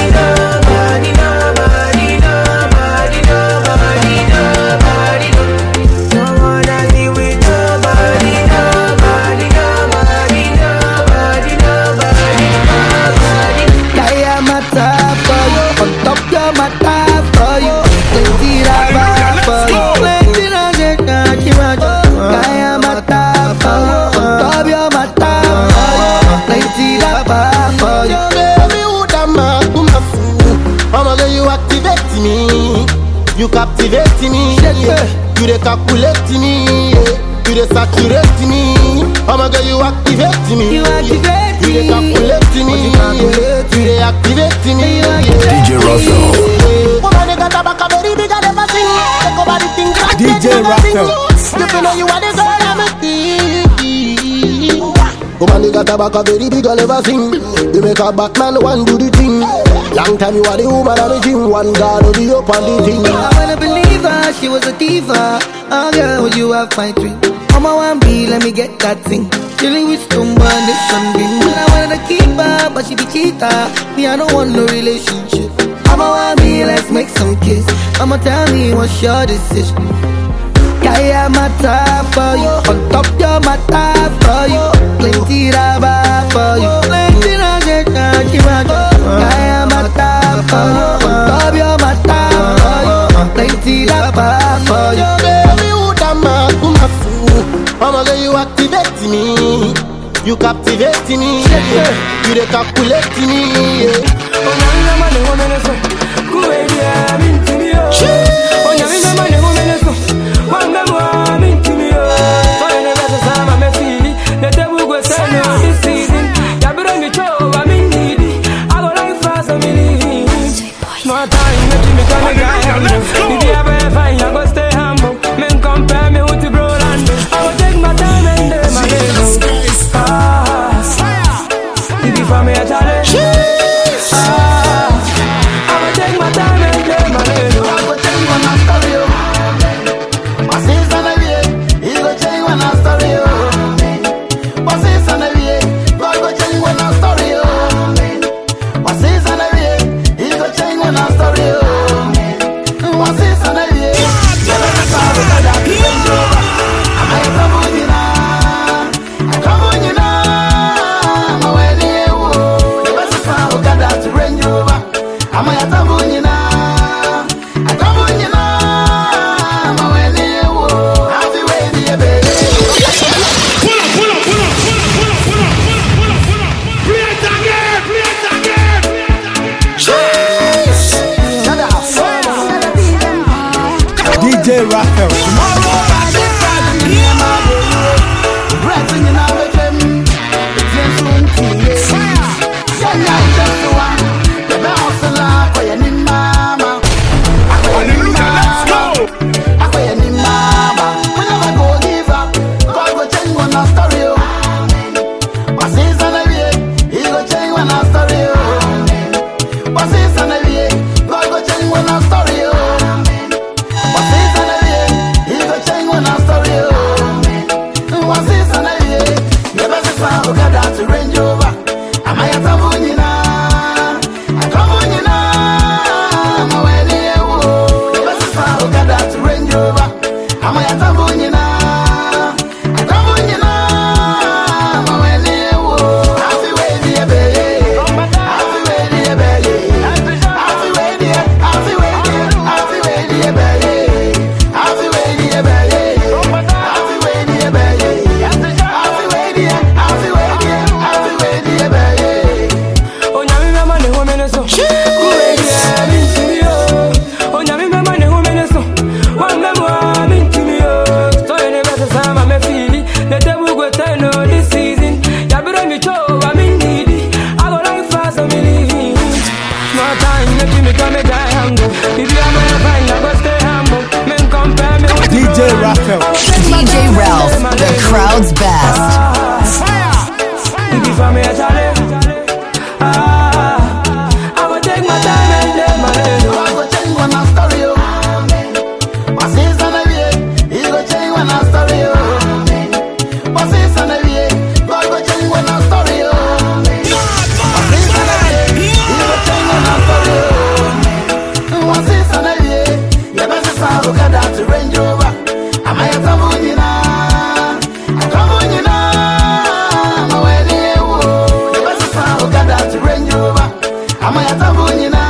You captivate me, yeah. You dey calculate me, yeah. You dey saturate me. Oh my girl, you activate me. You dey calculate me, yeah. You dey activate me, yeah. DJ Raphael. Woman, they got a back a very big and never sing. Take over the thing, DJ Raphael. You know you are the girl I'm a woman, they got a back a very big and never sing. You make a Batman one do the thing. Long time you are the woman on the gym. One guard will be up on the thing. I wanna believe her, she was a diva. Oh girl, would you have my dream? I'm a 1B, let me get that thing. Chilling with someone, this sunbeam. I wanted to keep her, but she be cheater. Me, I don't want no relationship. I'm a 1B, let's make some kiss. I'ma tell me what's your decision. Kaya mata for you, on top your mata for you. Plenty raba for you, plenty rajeka kimako. Kaya mata for you, on top your mata for you. Plenty raba for you. Baby, who da ma fool? I'ma get you activate me, you captivate me, yeah. You dey calculate me, yeah. I'ma take my time and DJ Ralph, the crowd's best. I will take my time and take my lane. I go change when I story you. What's this on the way? He go change when I story you. What's this on the way? God go change when I story you. What's this on the way? He go change when I story you. What's this on the way? You better start look at that Range Rover. Am I a tamunina? A tamunina. I'm a wedding. You better start look at that Range Rover. Am I a tamunina?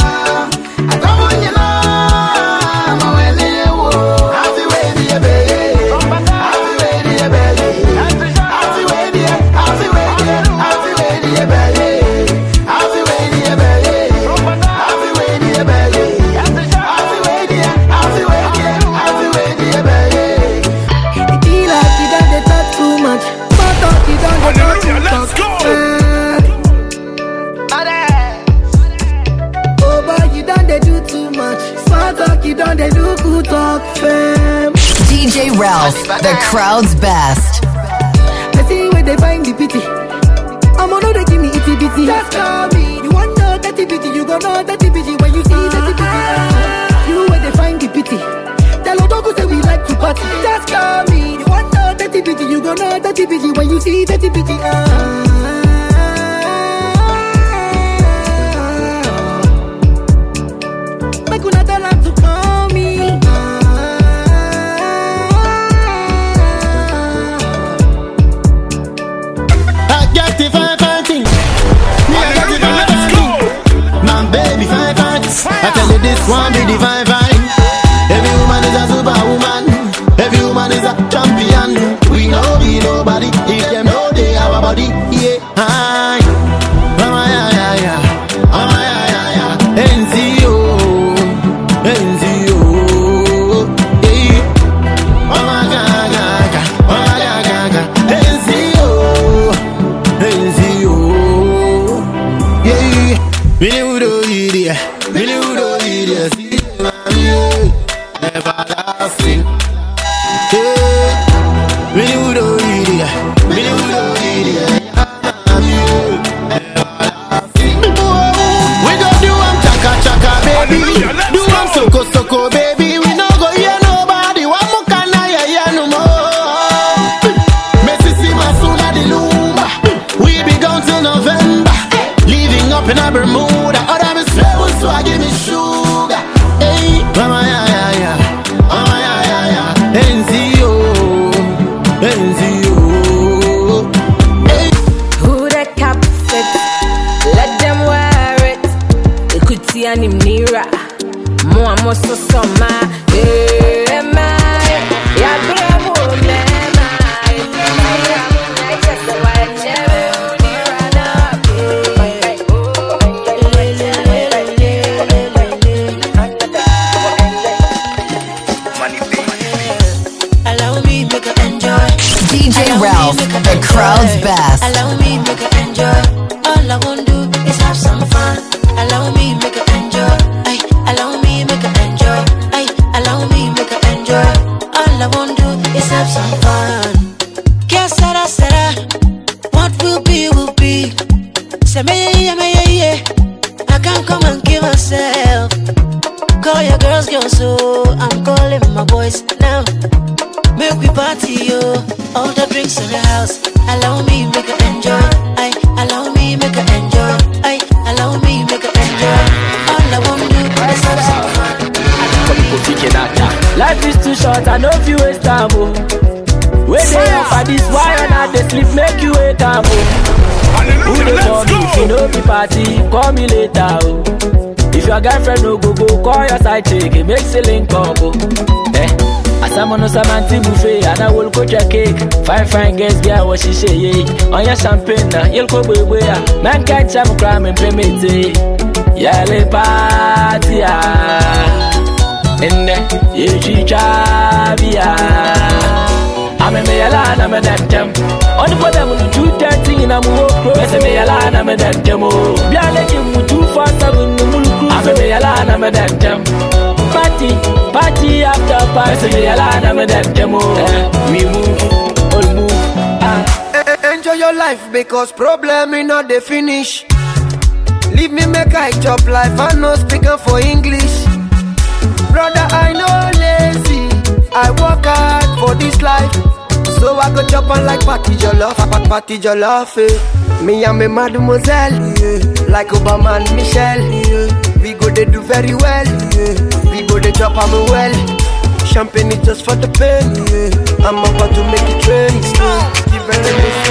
DJ Ralph, the crowd's best. I see where they find the pity. I'm on they give me itty bitty. Just call me. You want know that pity, you gon' know that pity when you see that pity. You where they find the pity. Tell Odogu say we like to party. Just call me. You want know that pity, you gon' know that pity when you see that pity. Make una tell her to call me. I tell you this one be the fine. Every woman is a superwoman. Every woman is a champion. We know be nobody. If them know they have a body. Yeah. Hi. Mama ya ya. Mama ya. NCO. Hey. Mama ga. NCO. Yeah. Really would do everlasting. We go do chaka baby. Do soko baby. We no go hear nobody. One more can I hear no more. Messi Masuna di Lumba. We be gone till November. Living up in a Bermuda. Other me stable so I give me sugar. Hey, mama ya. Mama ya. NCO. Hey. Who the cap fit? Let them wear it. They could see an imnira. More so summer. Hey, my. Ya bravo, DJ Ralph, the crowd's best. Allow me make her enjoy. All I wanna do is have some fun. Allow me make her enjoy. Ay, allow me make her enjoy. Ay, allow me make her enjoy. All I wanna do is have some fun. Que será? What will be will be. Say me yeah. I can't come and give myself. Call your girls, so I'm calling my boys now. Make we party, yo. All the drinks in the house. Allow me make her enjoy. Ay, allow me make her enjoy. Ay, allow me make her enjoy. All I wanna do is have some fun. Life is too short, I know if you waste time, oh. Wait there for this wire, not the sleep, make you wake up, oh. Who they call me if you know the party, call me later, oh. If your girlfriend no go, call your side chick, it makes a link up, oh. Asamono samanti buffet, and I will coach a cake. Fine girls, be what she say, yeah. On your champagne, you'll go away. Man can't jam crime and payment, yale party, in the Yichabia. I'm a Mayalana, I'm a Dantam. On the bottom of the 230 in a move, Messa Mayalana, I'm a Dantamo. Bialek, you too fast, I'm a Muluku. I'm a Mayalana, I'm a Dantam. But party after party. Me alone, I'm a dead demo. We move, all move. Enjoy your life because problem is not the finish. Leave me make I chop life, I no speaking for English. Brother, I no lazy, I work hard for this life. So I go chop on like party jollof, party jollof, eh. Me and me mademoiselle, like Obama and Michelle, we go they do very well, we go they chop on me well. Champagne is just for the pain, I'm about to make it rain. Give it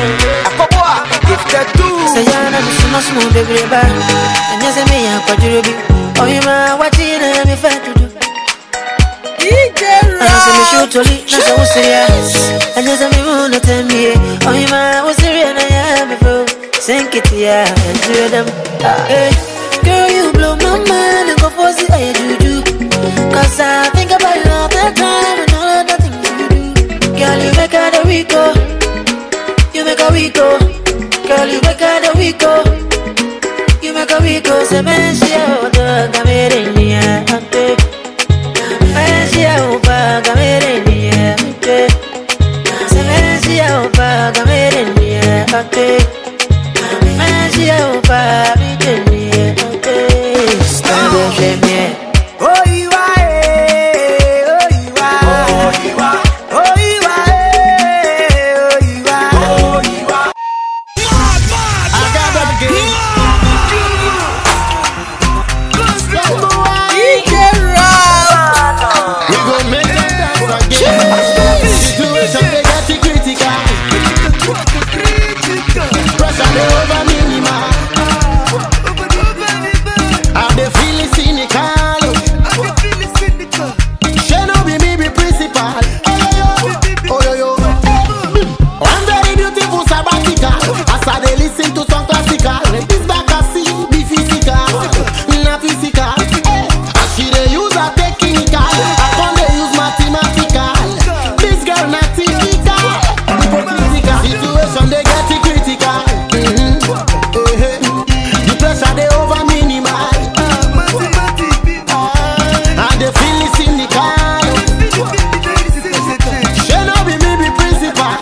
Say you're not smooth every bar. And you say me, I'm quite ruby. Oh, you ma, what did I have to do? And you say me shoot to leave, that's so serious. And you say me, won't tell me. Oh, you ma, what's serious? I am before. Sink it, yeah, and do them. Hey, girl, you blow my mind and go for the way you do. Cause I think about you all the time and all of the things you do. Girl, you make her the weeko. You make a weeko. Girl, you make her the weeko. You make a weeko. Say, man, she out there, come here in the air. Man, she out there, come here in the air. Say, man, she out there, come here in the air. Man, she out there, come here in the air. Stand up, shame me. Oh, you are, oh, you are, oh, you are, oh, you are, oh, you are, oh, you are. I got that game. We gon' make them dance again. Situation they get it critical. Pressure they over minimal. How they feeling cynical. She no be me be principal. Oh yo yo. One very beautiful sabbatical. As I they listen to some classical. This back I see be physical, not physical. As she they use a technical, I come they use mathematical. This girl not typical, hypocritical. Situation they get it critical. The pressure they over minimal. And they feel it cynical. She no be me be principal.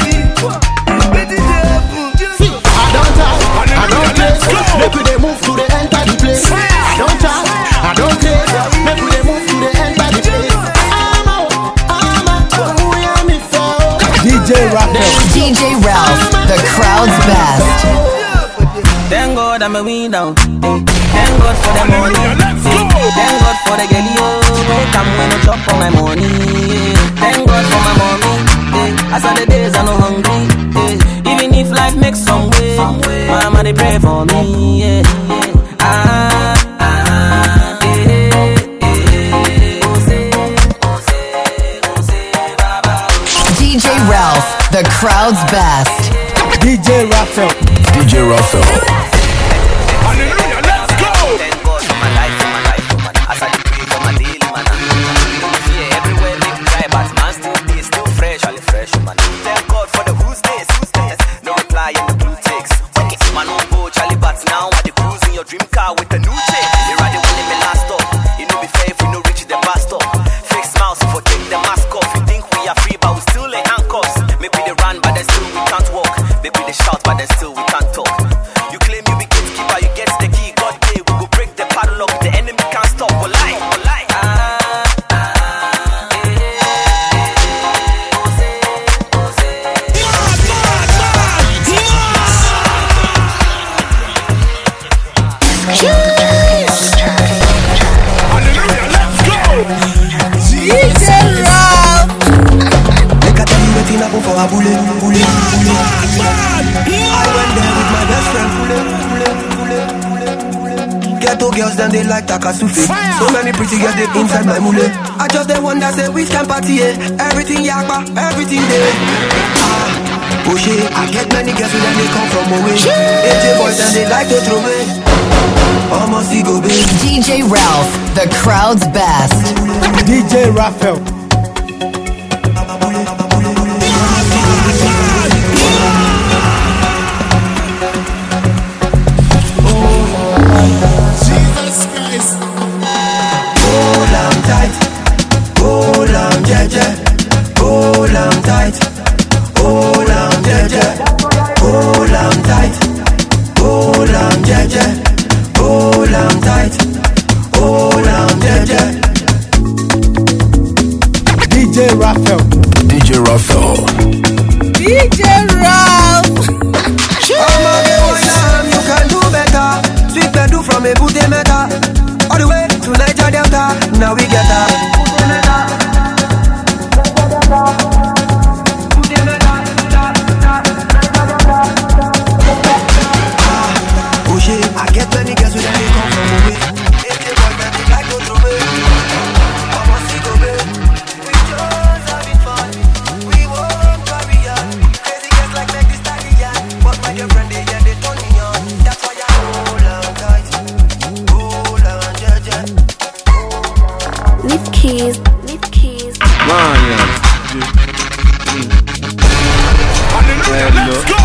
See, I don't talk, I don't trace. Make we they move to the enter the place. I don't talk, I don't trace. Make we they move to the enter the place. I'm out, who am I for? DJ Raphael. DJ Ralph, the crowd's best. Thank God I'm a win now. Thank God for the money. Thank God for the girl, yo. Come when I chop for my money. Thank God for my mommy. As of the days I'm not hungry. Even if life makes some way, mama they pray for me. DJ Ralph, the crowd's best. DJ Raphael. DJ Raphael. Hallelujah, let's go! Thank God for my life, as I pray for my daily man. Yeah, everywhere make me try, but man still be still fresh, all fresh man. Thank God for the who's this? No reply in the blue ticks. Man on board, Charlie, but now I the cruise in your dream car with a new chick. You ride the one in my last stop. You know be fair if we no reach the bus stop. Fake smiles if we take the mask off. You think we are free, but we still in handcuffs. Maybe they run, but then still we can't walk. Maybe they shout, but then still we can't talk. You claim you be gatekeeper, you get the key. God day, we go break the padlock. The enemy can't stop. Well, lie. Hallelujah, let's go! DJ Ralph. Make I tell you what in a for a bullet. I went there with my best friend. Ghetto girls, then they like Takasufi. So many pretty girls, they inside my mule. I just the one that say we can party, everything yakba, everything there. Push it, I get many girls when they come from away. AJ boys, and they like to throw away. Almost go big. DJ Ralph, the crowd's best. DJ Raphael. Jesus Christ. Hold on tight. DJ Ralph. You can do better. Sweet bedu from a Bute Meta. All the way to Niger Delta. Now we get her. I get many girls with they come from away. If they want that, they like to throw it. I'm a single babe. We just having fun. We won't carry on. Crazy girls like Meg Thee Stallion. But my girlfriend, they turn me on. That's why I hold on tight. Hold on, Jaja. Leave keys. Man, yeah. Let's go.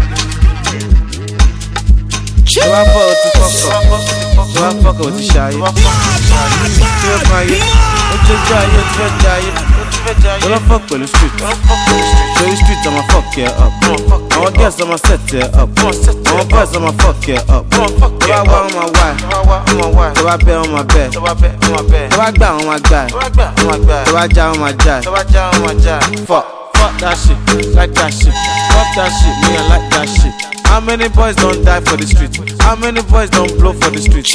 So I fuck with the shy. Don't fuck with the street. So the street I'ma fuck you up. I'ma guess I'ma set you up. I'ma bust I'ma fuck you up. So I walk on my wife. So I bet on my bed. So I gbà on my guy. So I ja on my jive. Fuck that shit, like that shit. Fuck that shit, me I like that shit. How many boys don't die for the street? How many boys don't blow for the street?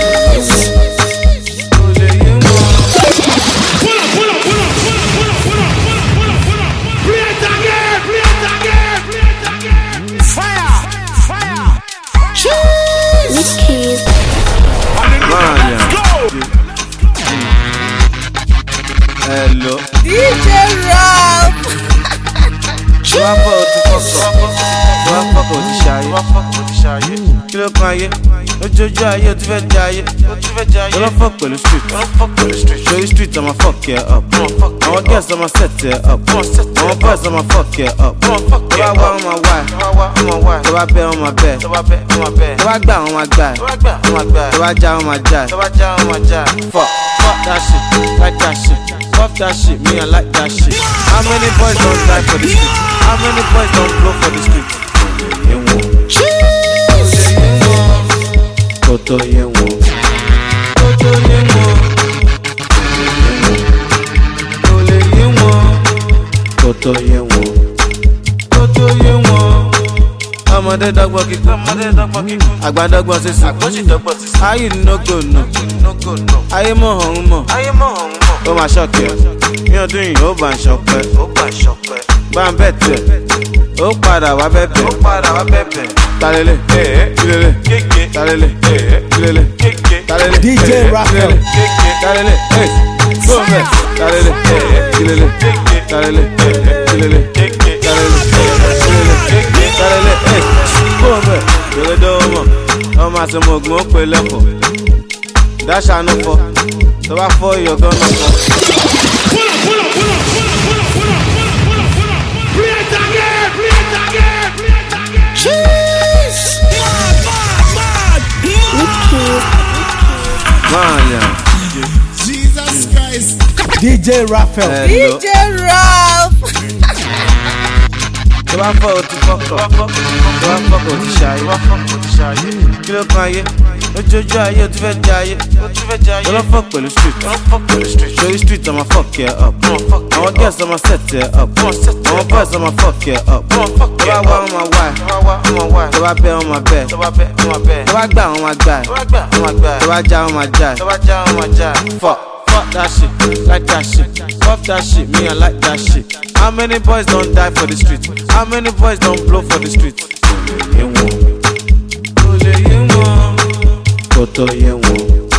Hello. DJ Ralph. So I fuck with the shy. Kilo kan ye, ojoju aye, o ti fẹ́ jayé. Don't fuck with the street. Show you street, I'ma fuck you up. I'ma guess I'ma set you up. I'ma bust, I'ma fuck you up. So I walk on my wife. So I bet on my bed. So I gbà on my guy. So I ja on my jive. Fuck that shit, like that shit. Fuck that shit, me I like that shit. How many boys don't die for the street? How many boys don't blow for the street? Toto yewo. Ọmọdé dọ́gbọ́n kíkọ́, àgbà dọ́gbọ́n sísè. Ayé no go no, ayé mọ̀ ọ̀hún mọ̀. Ó máa ṣọ́kẹ́, ní ọdún yìí ó bá ń ṣọpẹ́. Bá ń bẹ̀ tẹ̀, ó padà wá bẹ̀bẹ̀. Talele, kilele, talele, kilele, talele. DJ Raphael. Talele, gómẹ̀, talele, kilele, talele, kilele, talele, gómẹ̀, kilele dọ́wọ́. Ọmọ àti ọmọ ogun ó pè lẹ́kọ̀ọ́. Dáṣà ló fọ́, tó bá fọ́ ìyọ̀gán náà fọ́. Jesus Christ. DJ Raphael. Hello. DJ Ralph. Tó bá fọ́ o ti fọ́kọ̀. Tó bá fọ́kọ̀ o ti ṣayé. Kí ló kan ayé? Ojoju aye, o ti fẹ́ jayé. Don't fuck with the street. Show you street, I'ma fuck you up. I'ma guess I'ma set you up. I'ma bust, I'ma fuck you up. So I walk on my wife. So I bet on my bed. So I gbà on my guy. So I ja on my jive. Fuck that shit, like that shit. Fuck that shit, me I like that shit. How many boys don't die for the street? How many boys don't blow for the street? Toto yewo.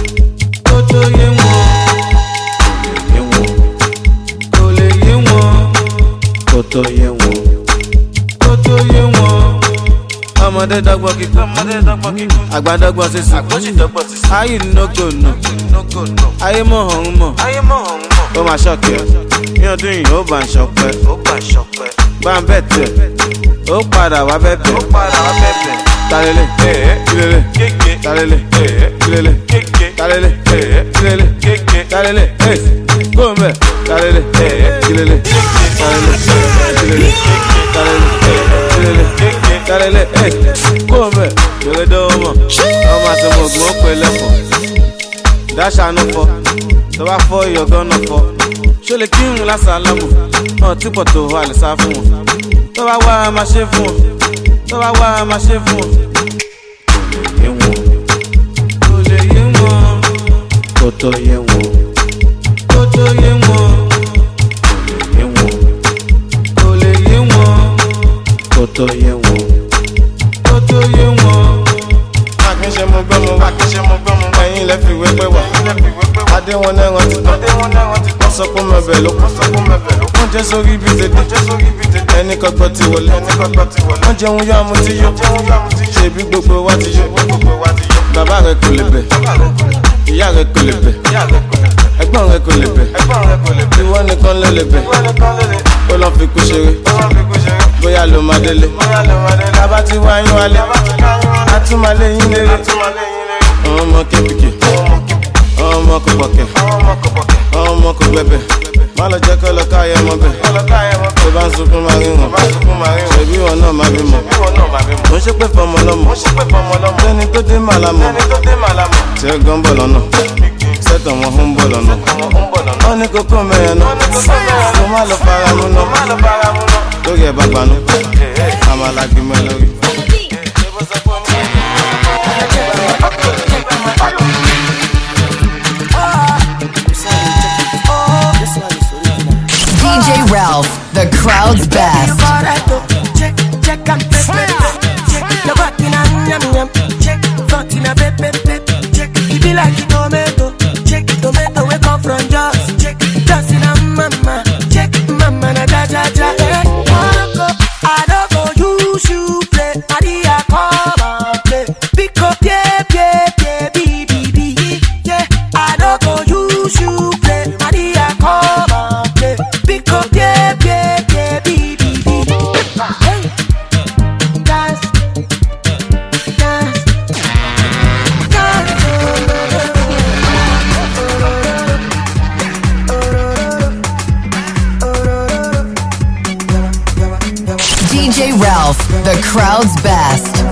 Ọmọdé dọ́gbọ́n kíkọ́, àgbà dọ́gbọ́n sísè. Ayé no go no, ayé mọ̀ ọ̀hún mọ̀. Ó máa ṣọ́kẹ́, ní ọdún yìí ó bá ń ṣọpẹ́. Bá ń bẹ̀ tẹ̀, ó padà wá bẹ̀bẹ̀. Talele, kilele, talele, kilele, talele, kilele, talele, gómẹ̀, talele, kilele, talele, kilele, talele, kilele, gómẹ̀, kilele dọ́wọ́. Ọmọ àti ọmọ ogun ó pè lẹ́kọ̀ọ́. Dáṣà ló fọ́, tó bá fọ́ ìyọ̀gán náà fọ́. Ṣó lè kírun lásàlámù, náà tí pọ̀ tó wà lè sá fún wọn. Tó tó bá wá a máa ṣe fún ọ, tó bá wá a máa ṣe fún ọ. Kò lè yé wọn, kò tó yé wọn, kò tó yé wọn, kò lè yé wọn, kò tó yé wọn, kò tó yé wọn. Wá kí n ṣe mo gbọ́ mo, wá kí n ṣe mo gbọ́ mo, ẹ̀yin lẹ fi wé pé wà. Adé wọn náà rántí tán, wọ́n sọ pé mẹ́bẹ̀ ló kún, wọ́n jẹ́ sórí ibi tètè, ẹni kọ́gbọ́ ti wọlé, wọ́n jẹun yá mu ti yó, ṣèbí gbogbo wa ti yó. Bàbá rẹ̀ kò lè bẹ̀, ìyá rẹ̀ kò lè bẹ̀, ẹ̀gbọ́n rẹ̀ kò lè bẹ̀, ìwọ nìkan ló lè bẹ̀, ó lọ́ fi kú ṣeré, bóyá ló máa délé. Bàbá ti wá yín wálé, a tún máa lé yín léré. Ọmọ kébìkì, ọmọ kò pọ̀kẹ́, ọmọ kò gbẹ̀bẹ̀, má lọ jẹ́ kọ́ lọ káyọ̀ ọmọ bẹ̀. Tó bá ń sunkún máa rí wọn, ṣèbí wọn náà máa bí mọ̀. Mo ń ṣépè fọmọ lọ́mọ, lẹ́ni tó dé màlámọ̀, tí ẹ gan bọ̀ lọ́nà, sẹ́tọ̀ wọn ń bọ̀ lọ́nà. Wọ́n ní kókó mẹ́rin náà, kó má lọ fara mú náà, lórí ẹ̀ bàbá nù, àmàlà gbìmọ̀ lórí. DJ Ralph, the crowd's best. Check, check and check. Your back in a yum. Check, front in a check. It be like a tomato. Check, tomato we come from Jos. Check, just in a mama. Check, mama na ja ja ja. I don't go use you play. I di a come and play. Pick up yeah. I don't go use you play. I di a come and play. Pick up yeah. Hey, dance. DJ Ralph, the crowd's best.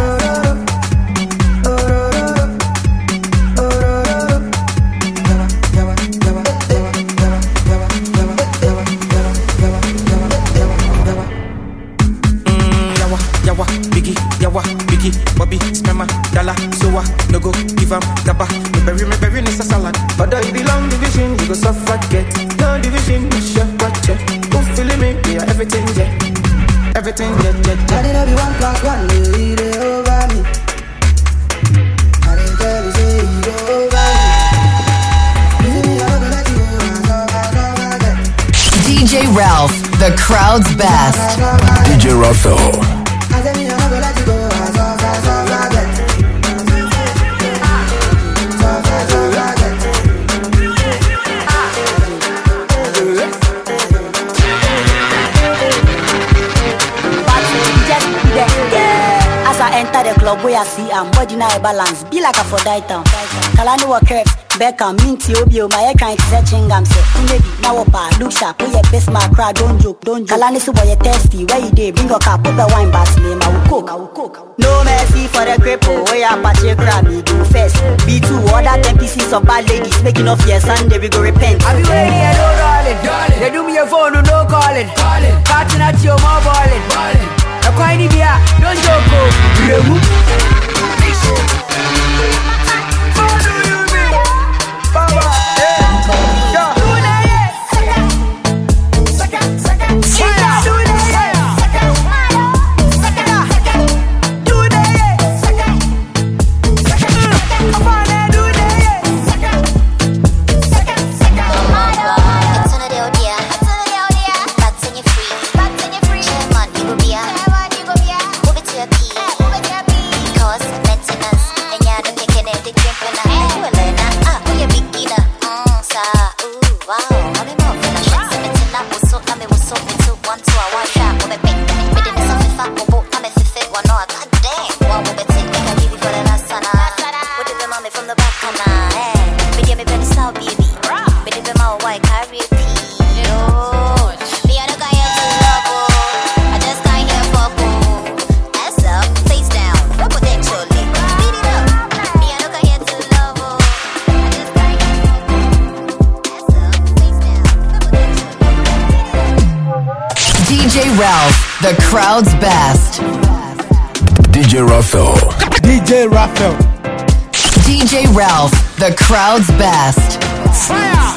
Biggie, Bobby, Spammer, Dalla, Soa, no go, give up, Gabba, me berry, is a salad. But I belong division, you go suffocate. No division, you shut watch it. Who feeling me? We are everything, yeah. Everything, yeah. I didn't be 1+1, they read it over me. I didn't tell you, say you over me. DJ Ralph, the crowd's best. DJ Ralph. Enter the club where I see am body na balance be like a for die town. Kalani wa curves Beckham minty obio my hair trying to set chingam say maybe now opa look sharp we your best my crowd don't joke. Kalani so boy thirsty where you dey bring your cup put the wine bass name I will cook. No mercy for the cripple where you Apache crab me do first. B2 order 10 pieces of bad ladies making off your Sunday we go repent. I be waiting and no darling. They do me a phone no calling. Catching at your more balling. A quiny beer, don't joke. Ralph, the crowd's best. DJ Raphael. DJ Raphael. DJ Ralph, the crowd's best. Fire!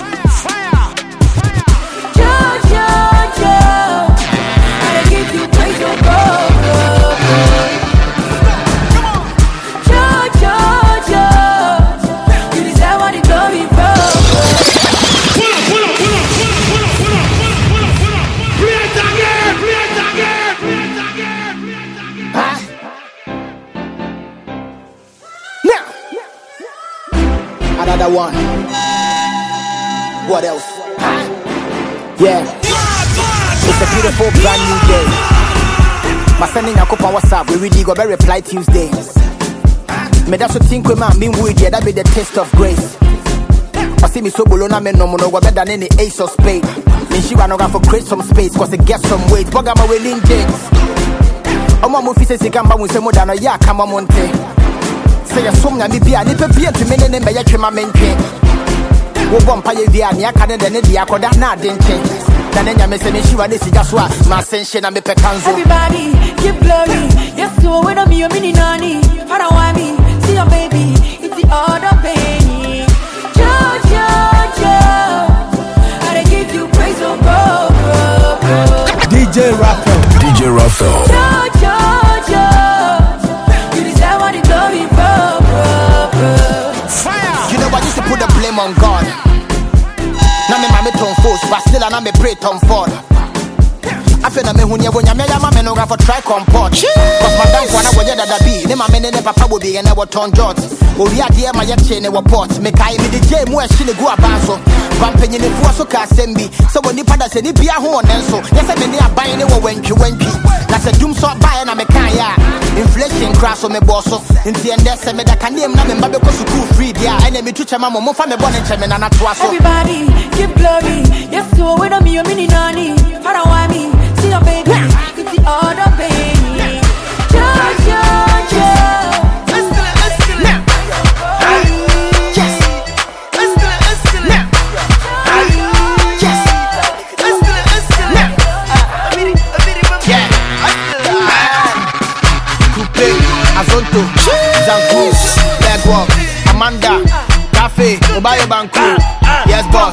Another one. What else? Yeah. It's a beautiful brand new day. My sending a couple WhatsApp. We really go very reply Tuesday. Me that's what think we man mean with you. That be the taste of grace. I see me so below na me no more better than any ace of spade. Me she wanna go for create some space cause it gets some weight. Bug am away in James. Omo mo fi say se kan ba mo se mo da no ya kama monte. Say ya som na me bia ni pe bia to me ne me ya twema mentwe. Wo bom pa ye bia ni aka ne de ne dia koda na adenche. Na ne nya me se me shi wa ne siga so a ma sense na me pe kanzo. Everybody give glory. Yes, so when I'm your mini nani. I don't want me. See your baby. It's the other baby. Jojo. I give you praise, oh bro. DJ Raphael. DJ Raphael. Jojo. You deserve what the glory, bro. Fire. You know I used to put the blame on God. Now me mama turn force, but still I me pray turn forward. I feel na me hunya wonya me ya mama no ga for try comport. Cause my dance wanna go that be. Ne mama ne papa will be and I will turn jot. Owi ade ma ye che ne report. Me kai me the J mu a shi ne go abanso. Bampenye ne fuo so ka sembi. So when nipa da se ni bia ho onenso. Yes me ne aban ne wo wantwi. Na se dum so buy na me kan ya. Inflation crash so me boss so. Nti ende se me da kanem na me mba be ko school free dia. Ene me tuche mama mo fa me born nche me na na to aso. Everybody give glory. Yes, so when I'm your mini nani. I don't want me. See your baby. It's the other baby. Jojo. Azonto, Zanku, Legwalk, Amanda, Cafe, Obayo Banku, yes boss.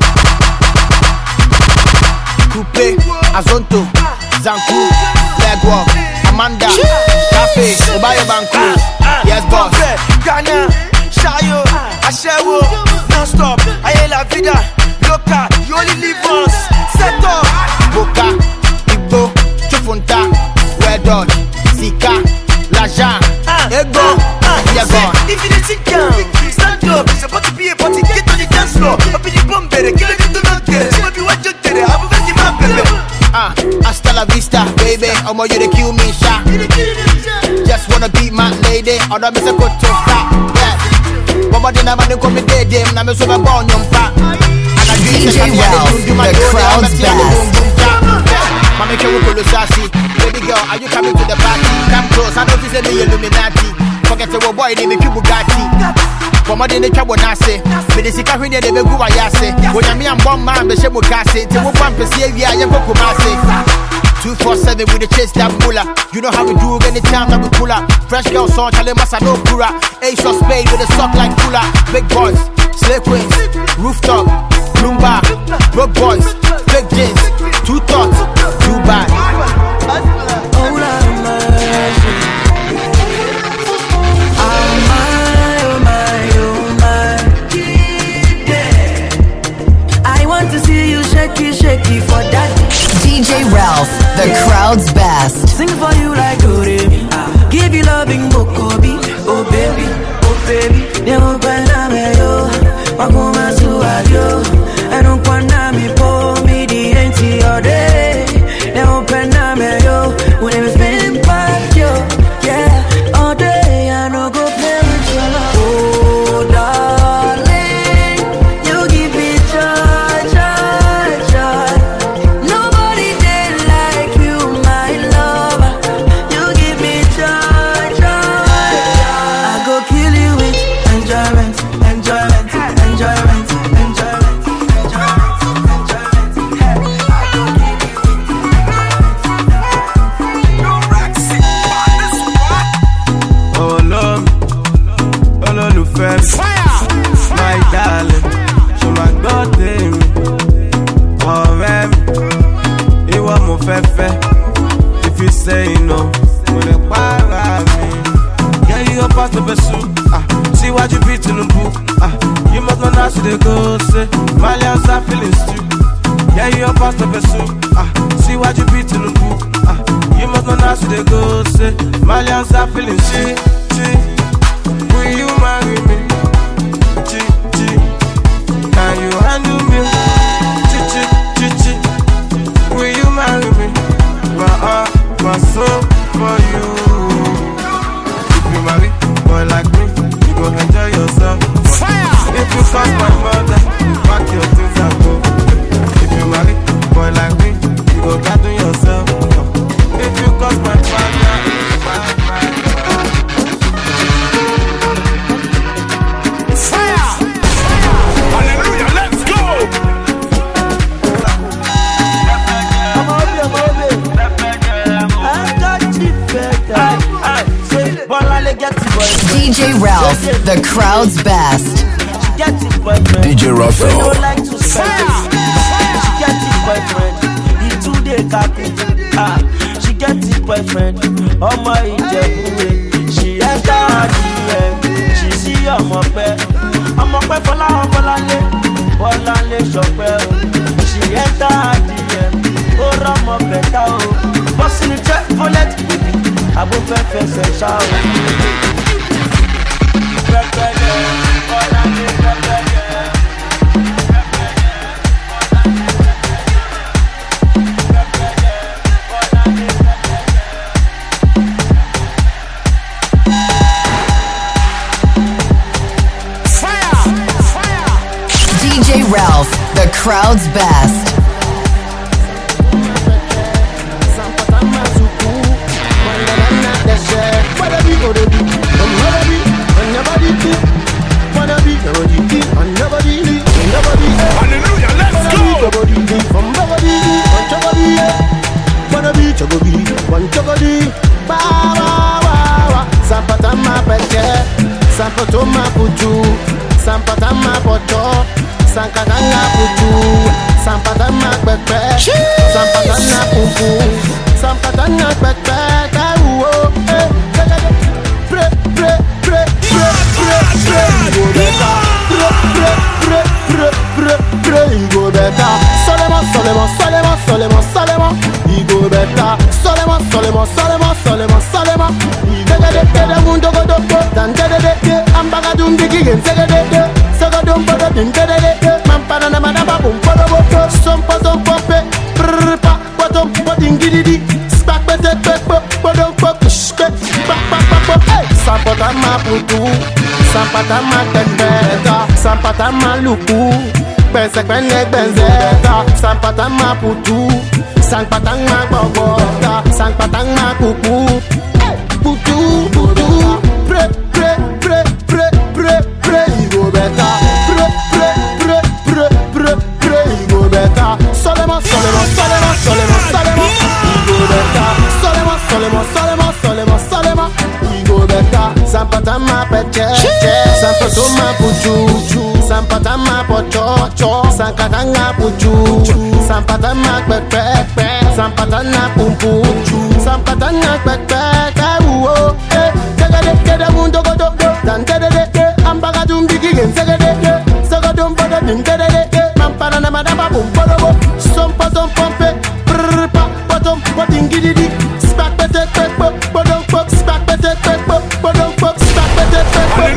Coupe, Azonto, Zanku, Legwalk, Amanda, Cafe, Obayo Banku, yes boss. Ghana, Shayo, Ashewo, non-stop, aye la vida, loca, you only live once, set up. Boca, Igbo, Chufunta, Wedon, Sika, Laja, Ego, we are gone. If you didn't sit down, stand up, it's about to be a party, get on the dance floor. Up in the bomb, better, kill it to not get it. Maybe what you did, I will get my baby. Hasta la vista, baby, I'm you to kill me, shot. Just wanna beat my lady, or the miss a good to stop. Yeah, but what did I want to come with them? I'm so born, young pa. DJ Ralph, the crowd's best. Mama can we sassy. Baby girl, are you coming to the party? Come close, I don't see the Illuminati. Forget the boy, name you Bugatti. For more than a trouble, Nasi. But the Sika Hina, they will go Ayase. When I'm young bomb man, the Shemu Kasi, to move on, Pessia, and Pokumasi. 247 with the chase that bulla. You know how we do anytime that we pull up. Fresh girl song, Chalemasa no pura. Ace of spade with a sock like cooler. Big boys, slave queens, rooftop, Bloomba, broke boys, big jeans, two thoughts, too bad. Shaky for that. DJ Ralph, the crowd's best. Sing for you like Doremi. Give you loving Bokobi. Oh baby, oh baby. They won't find yo. Wakuma suadio. I don't want me for me the NT all day. They won't find yo. When they spend back yo. Yeah, all day I no go play with your love. Oh darling, you give me joy, joy, joy. Nobody did like you, my lover. You give me joy, joy, joy. I go kill you with enjoyment, enjoyment. say no. When they para me, yeah, you go past the pursue. See what you beat in the book. You must not know they go say. Malians are feeling stew. Yeah, you go past the pursue. See what you beat in the book. You must not know they go say. Malians are feeling stew. Will you marry me? Can you handle me? Will you marry me? My heart, my soul for you. If you marry boy like me, you go enjoy yourself. Fire! If you call my mother, pack your things and go. If you marry boy like me, you go gather yourself. If you call my father, fire! Hallelujah, let's go! DJ Ralph, the crowd's best. DJ Ralpho. She get his boyfriend. He today kaku. She get his boyfriend. Oh my Ijebu. She enter her DM. She see I'm up there. Bolale shopper. She enter her DM. Oh Ramo beta oh. Boss in the check for let. Abo fefe se shout. DJ Ralph, the crowd's best. Hallelujah, let's go! Sampatama peke, sampatoma puju, sampatama poto, sankatanga puju, sampatama pepe, sampatana pupu, sampatana pepe, kaiwo, pre, you go better. Soleman, you go better. Soleman, the mundo go dopo, dan de, ambaga dum digin, saga dum bodo din de, mampana na manaba bum bodo bodo, sompo pompe, prpa, bottom, bodding giddy, spark better, bodo pop, hey, sampatama putu, sampatama tembeta, sampatama luku. Pensekpene benzeta, sampatama putu, sampatama bobota, sampatama pupu, putu, pre, you go better, pre, you go better, Solema, you go better, Solema, you go better, sampatama peche, sampatama putu, sampatama pocho, sankatanga puju, sampatama pepe, sampatana pumpu, sampatana pepe, kaiwo, tegade mundo go dopo, dan de, ambaga dum digin, saga dum bodo din de, mampana na madaba bum bodo, sompo pompe, prpa, bottom, bodding giddy, spark better, bodo pop, spark better, bodo pop, spark better,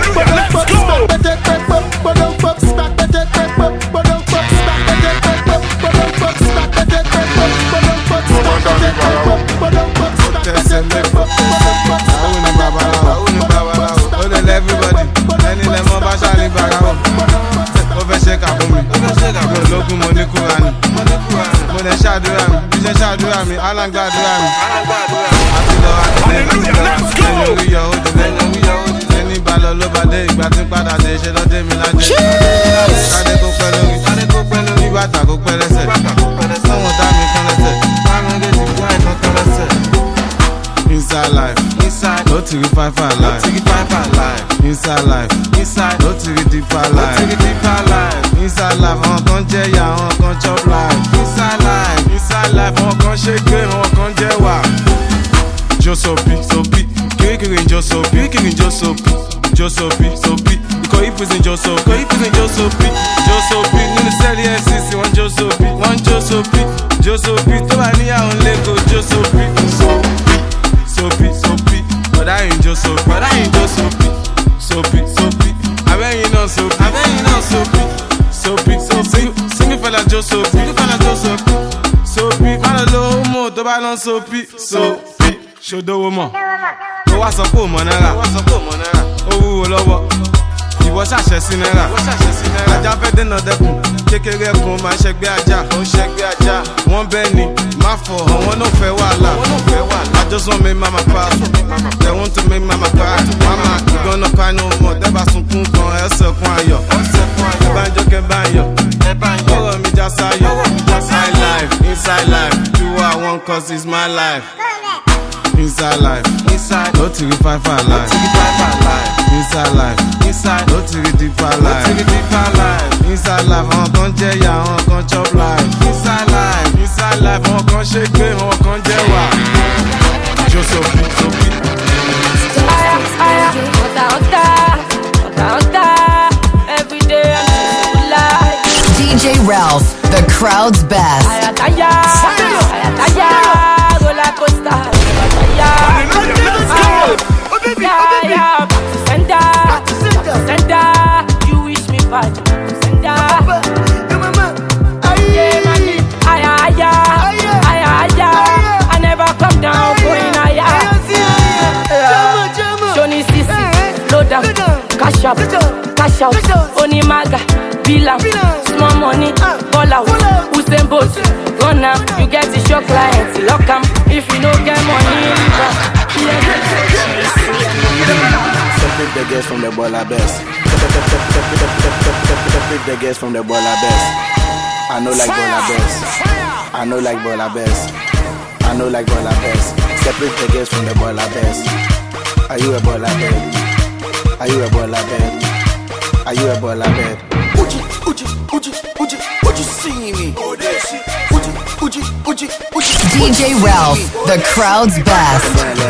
everybody, any lemon bashali barawo. Over shake up for me. Loku money kurani. Money shadura mi. DJ shadura mi. Alan gbadura mi. Hallelujah, let's go. Any balo lo bade igba tin pada de se lo de mi laje. Kade ko pe lórí. Bí bàtà kó pẹ́ lẹ́sẹ̀. Someone dá mi kan lẹ́sẹ̀. Bá mi lè ti gbọ́ ìkan kan lẹ́sẹ̀. Inside life, no to be fine life. Inside life, no to be deeper life. Inside life, àwọn kan jẹ ya, àwọn kan chop life. Inside life, àwọn kan ṣe gbé, àwọn kan jẹ wà. just so be. Kiri just so be. Just so be. Because if it's in just so be. Nínú sẹ́ẹ̀lì SCC, one just so be. Tó bá níyàwó lẹ́kọ̀ọ́ just so be. But I ain't just so be. I bet you know so be. Single fella just so be. Man low mo, tó bá lọ so be. Ṣòdòwò mọ̀. Ó wá sọ pé ò mọ̀ náírà. Ó wúwo lọ́wọ́. Ìwọ ṣàṣẹ sí náírà. Ajá fẹ́ dènà dẹ́kun. Kékeré kun máa ṣẹgbẹ́ ajá. Wọ́n bẹ́ẹ̀ ni, má fọ̀ àwọn náà fẹ́ wàhálà. I just want make mama pass. They want to make mama cry. Mama, you gonna cry no more. Dẹ́bà sunkún kan ẹsẹ̀ kún ayọ̀. Ẹ̀bánjọ́ kẹ́báyọ̀. Ọ̀rọ̀ mi já sáyọ̀. Inside life. Do what I want cause it's my life. Inside life. No to the five life. Inside life. No to the deeper life. Inside life, on kan jẹya, on kan chop life. Inside life, on kan shake, on kan jẹwa. Just so be. Every day I'm alive. DJ Ralph, the crowd's best. Roller coaster. Sender, you wish me bad. Sender, I never come down, going higher. Johnny Sisi, load up, cash out, Onimaga, Bilam, small money, ball out, Usain Bolt, run am, you get the show clients, lock am, if you don't get money, Separate the girls from the baller best. Separate the girls from the baller best. I know like baller best. Separate the girls from the baller best. Are you a baller bed? Uji, see me. Uji. DJ Ralph, the crowd's best.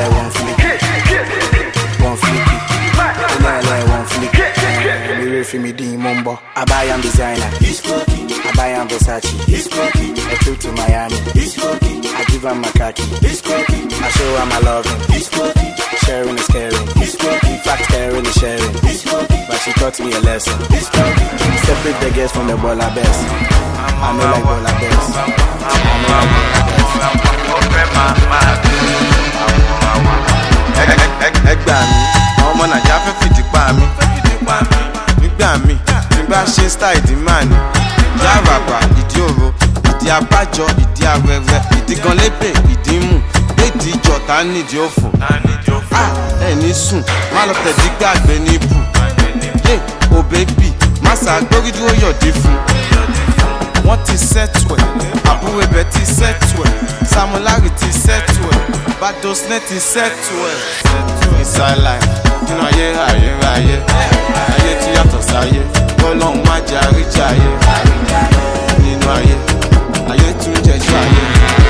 Me D Mumbo. I buy am designer. I buy am Versace. A trip to Miami. I give am my khaki. I show am my loving. Sharing is caring. In fact, caring is sharing. But she taught me a lesson. Separate the girls from the baller best. I know like baller best. Ẹgbà mi, àwọn ọmọ Nàìjíríà fẹ́ fìdí pa mi. Nígbà mi, nígbà ṣe style ìdí máa ní. Ìdí àràbà, ìdí òro, ìdí abájọ, ìdí awẹ́wẹ́, ìdí gan lébè, ìdí mú. Léèdì ìjọta nídìí òfò. Ẹni sùn, má lọ tẹ̀dí gbàgbé níbù. Yé, o bébì, má ṣàgbórí dúró yọ̀dí fún. Wọ́n ti sẹ́tù ẹ̀, àbúrò ibẹ̀ ti sẹ́tù ẹ̀, Samulari ti sẹ́tù ẹ̀, Badosne ti sẹ́tù ẹ̀. Inside life, nínú ayé tí yàtọ̀ sáyé, Ọlọ́run má jẹ́ àríjà ayé. Nínú ayé tún jẹ́jú ayé.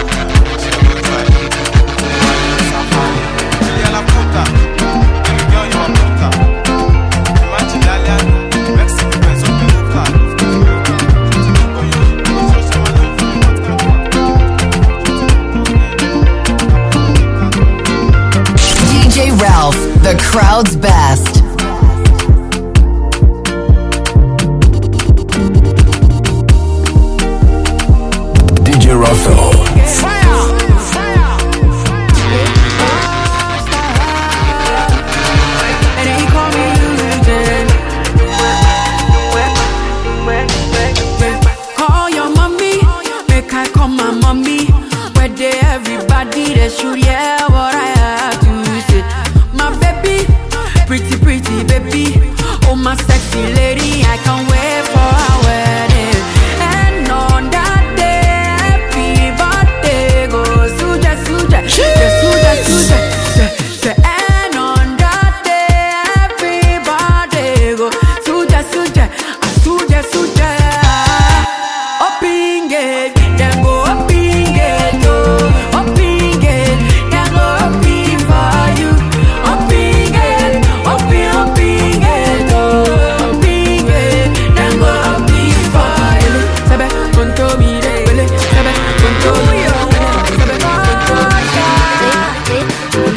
DJ Ralph, the crowd's best. DJ Raphael. Call your mommy, make I call my mommy. Where they everybody they should hear what I have to say. My baby, pretty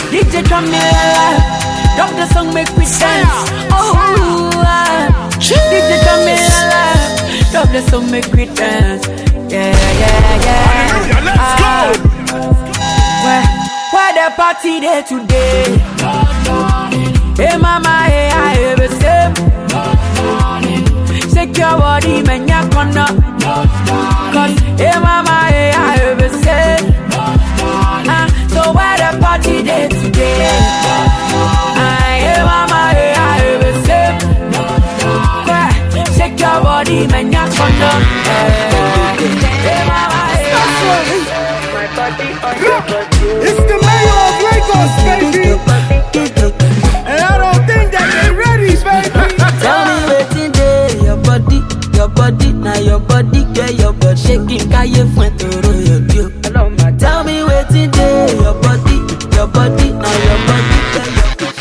DJ drum me la. Drop the song, make me dance. Oh, DJ drum me la. Drop the song, make me dance. Yeah. Hallelujah, let's go. Where the party there today? Hey mama, hey I ever say. Shake your body, man, ya corner. Cause hey mama, hey I ever say. So where the party there today? Hey mama, hey I ever say. Shake your body, man, ya corner. Hey mama, hey I ever say. It's the mayor of Lagos, baby. And I don't think that they're ready, baby. Tell me waiting there, your body, now your body, get your butt shaking, can you find to roll your view? Tell me waiting there, your body, now your body, get your butt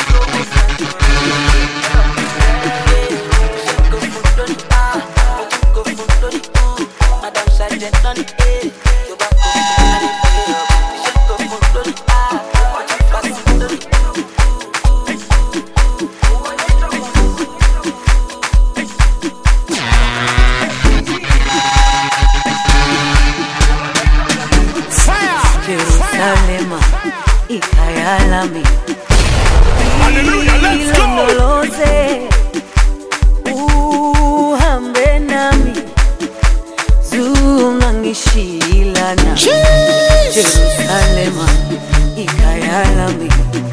Hallelujah, let's go. Jerusalem, ikayalami.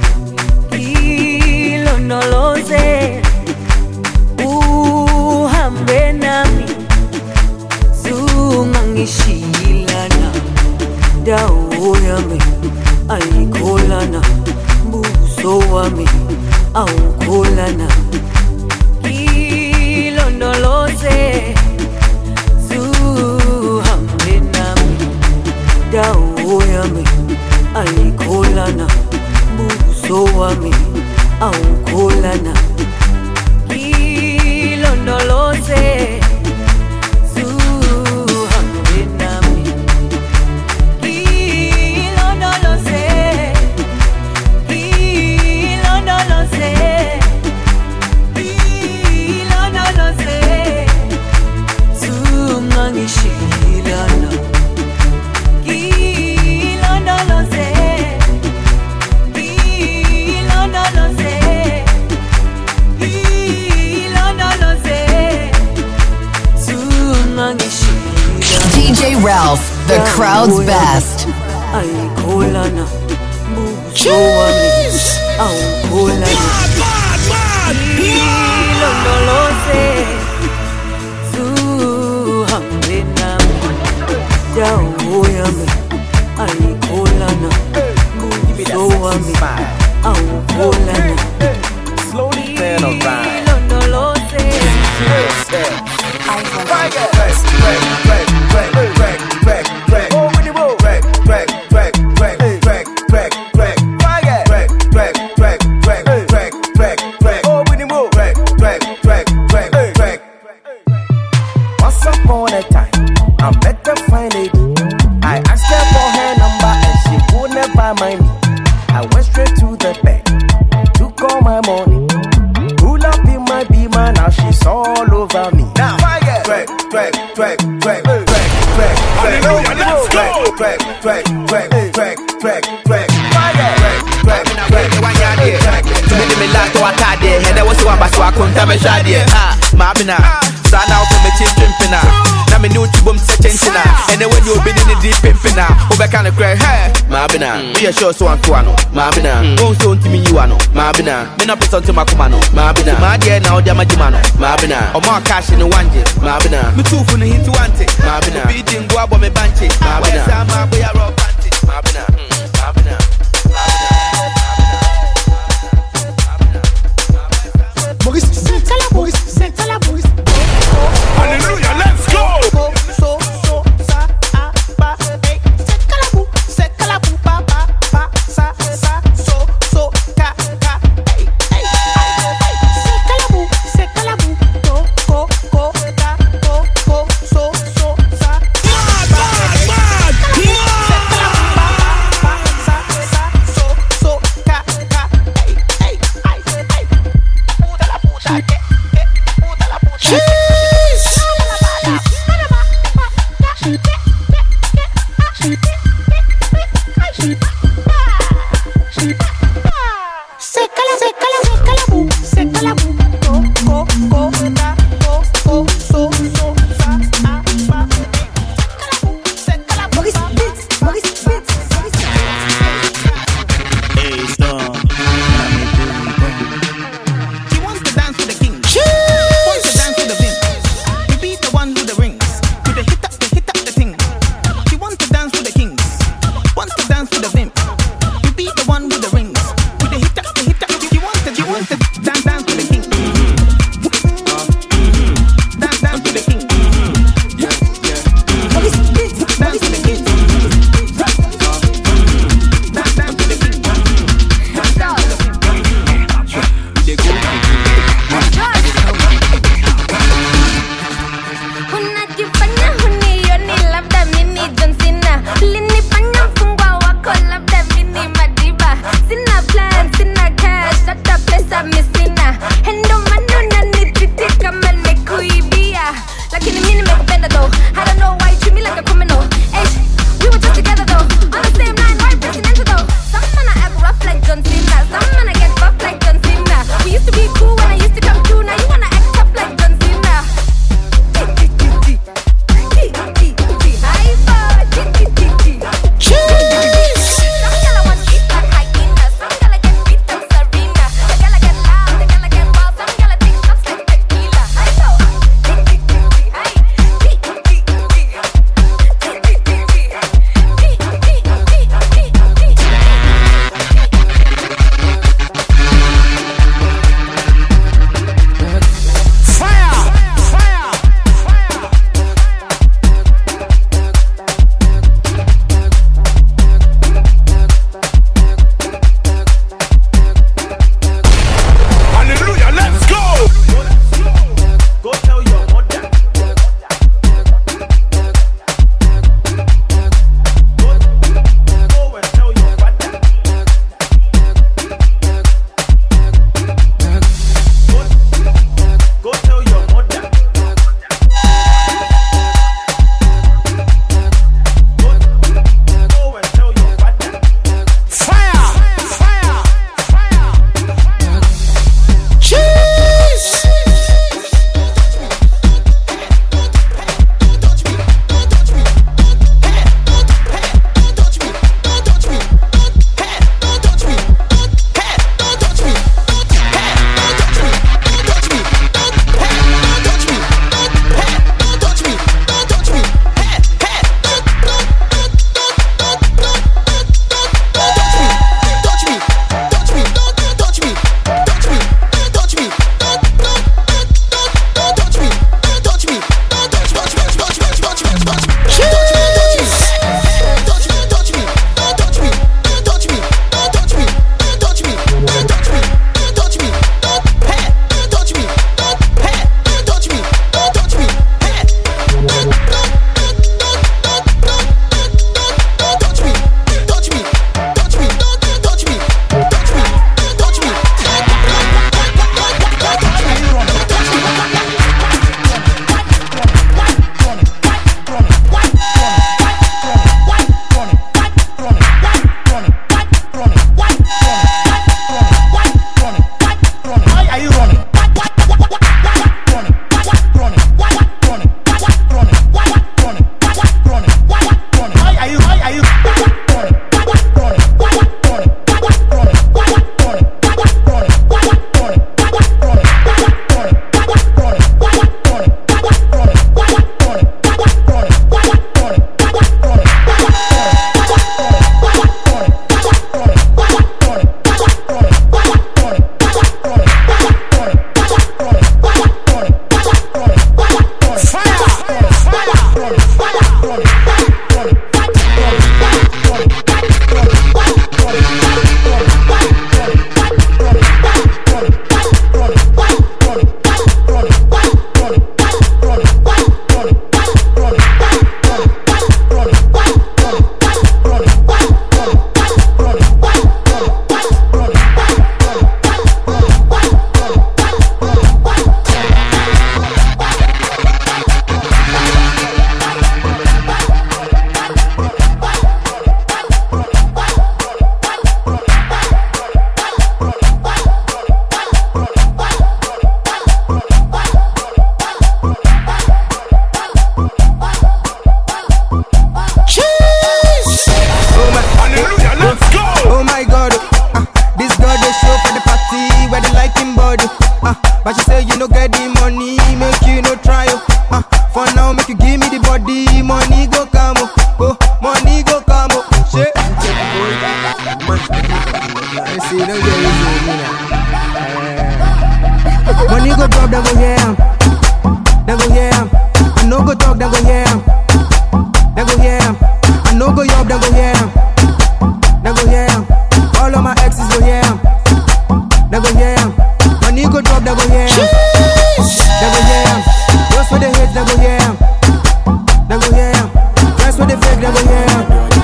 Ilonoloze, uhambe nami. Zungangishilana, dawo yami, ayikolana. Buso wami, awukolana. Ilonoloze, zuhambe nami. Dawo yami, ayikolana. Buso wami, awukolana. Ilondoloze, zuhambe nami. Ilondoloze, ilondoloze, ilondoloze, zungangishilana. DJ Ralph, the crowd's best. Slowly turn around. Once upon a time, I met a fine lady. I asked her for her number and she would never mind me. I went straight to the bank, took all my money, pull up in my Beamer, now she's all over me. Now, Hallelujah, let's go. Sana open me chin pimpina. Na me new tubum set chinchina. And then when you been in the deep pimpina, over kind of cry, hey, Mabina, we are sure so and Kuano, Mabina, go so to me you ano, Mabina, men up to Macumano, Mabina, my dear now Damajimano, Mabina, or more cash in the one jet, Mabina, me too from the hint to ante, Mabina, beating guabo me banche, Mabina, Sama we are all panty, Mabina, Mabina. Hallelujah, let's go. see, don't get easy. Money go drop, then go hear him. Then go hear him. I no go talk, then go hear him. Then go hear him. I no go yob, then go hear him. Then go hear him. All of my exes go hear him. Then go hear him. Money go drop, then go hear him. Then go hear him. Those for the hits, then go hear him. Then go hear him. Rest for the fake, then go hear him.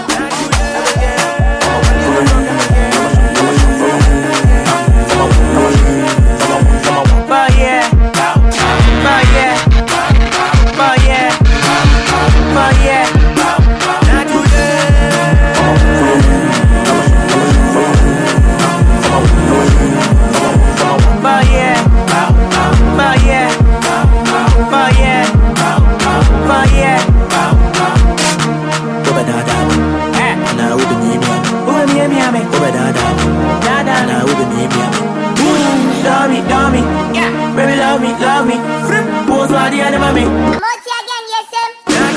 Love me, pose for the enemy, me. Again, yes, sir.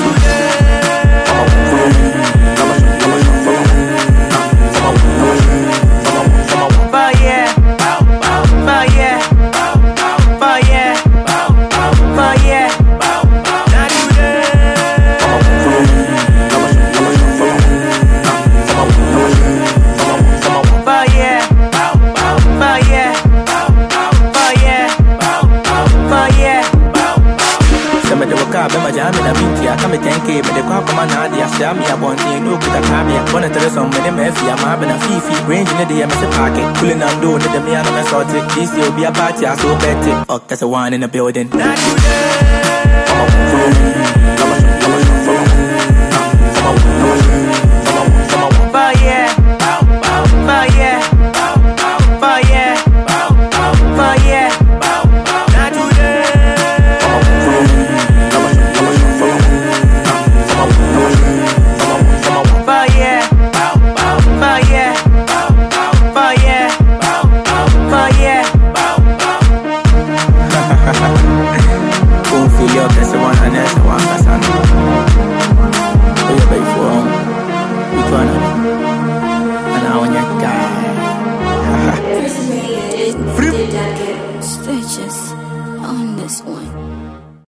Come and thank you, but the crop man, I share me a bonty, no good at Tamia. One of the some many messy, I'm having a fifi, range in the day, I'm a pocket, pulling on door, the me and I'm assaulted. This will be a party, I so bet it. Fuck, that's a one in the building. Not today.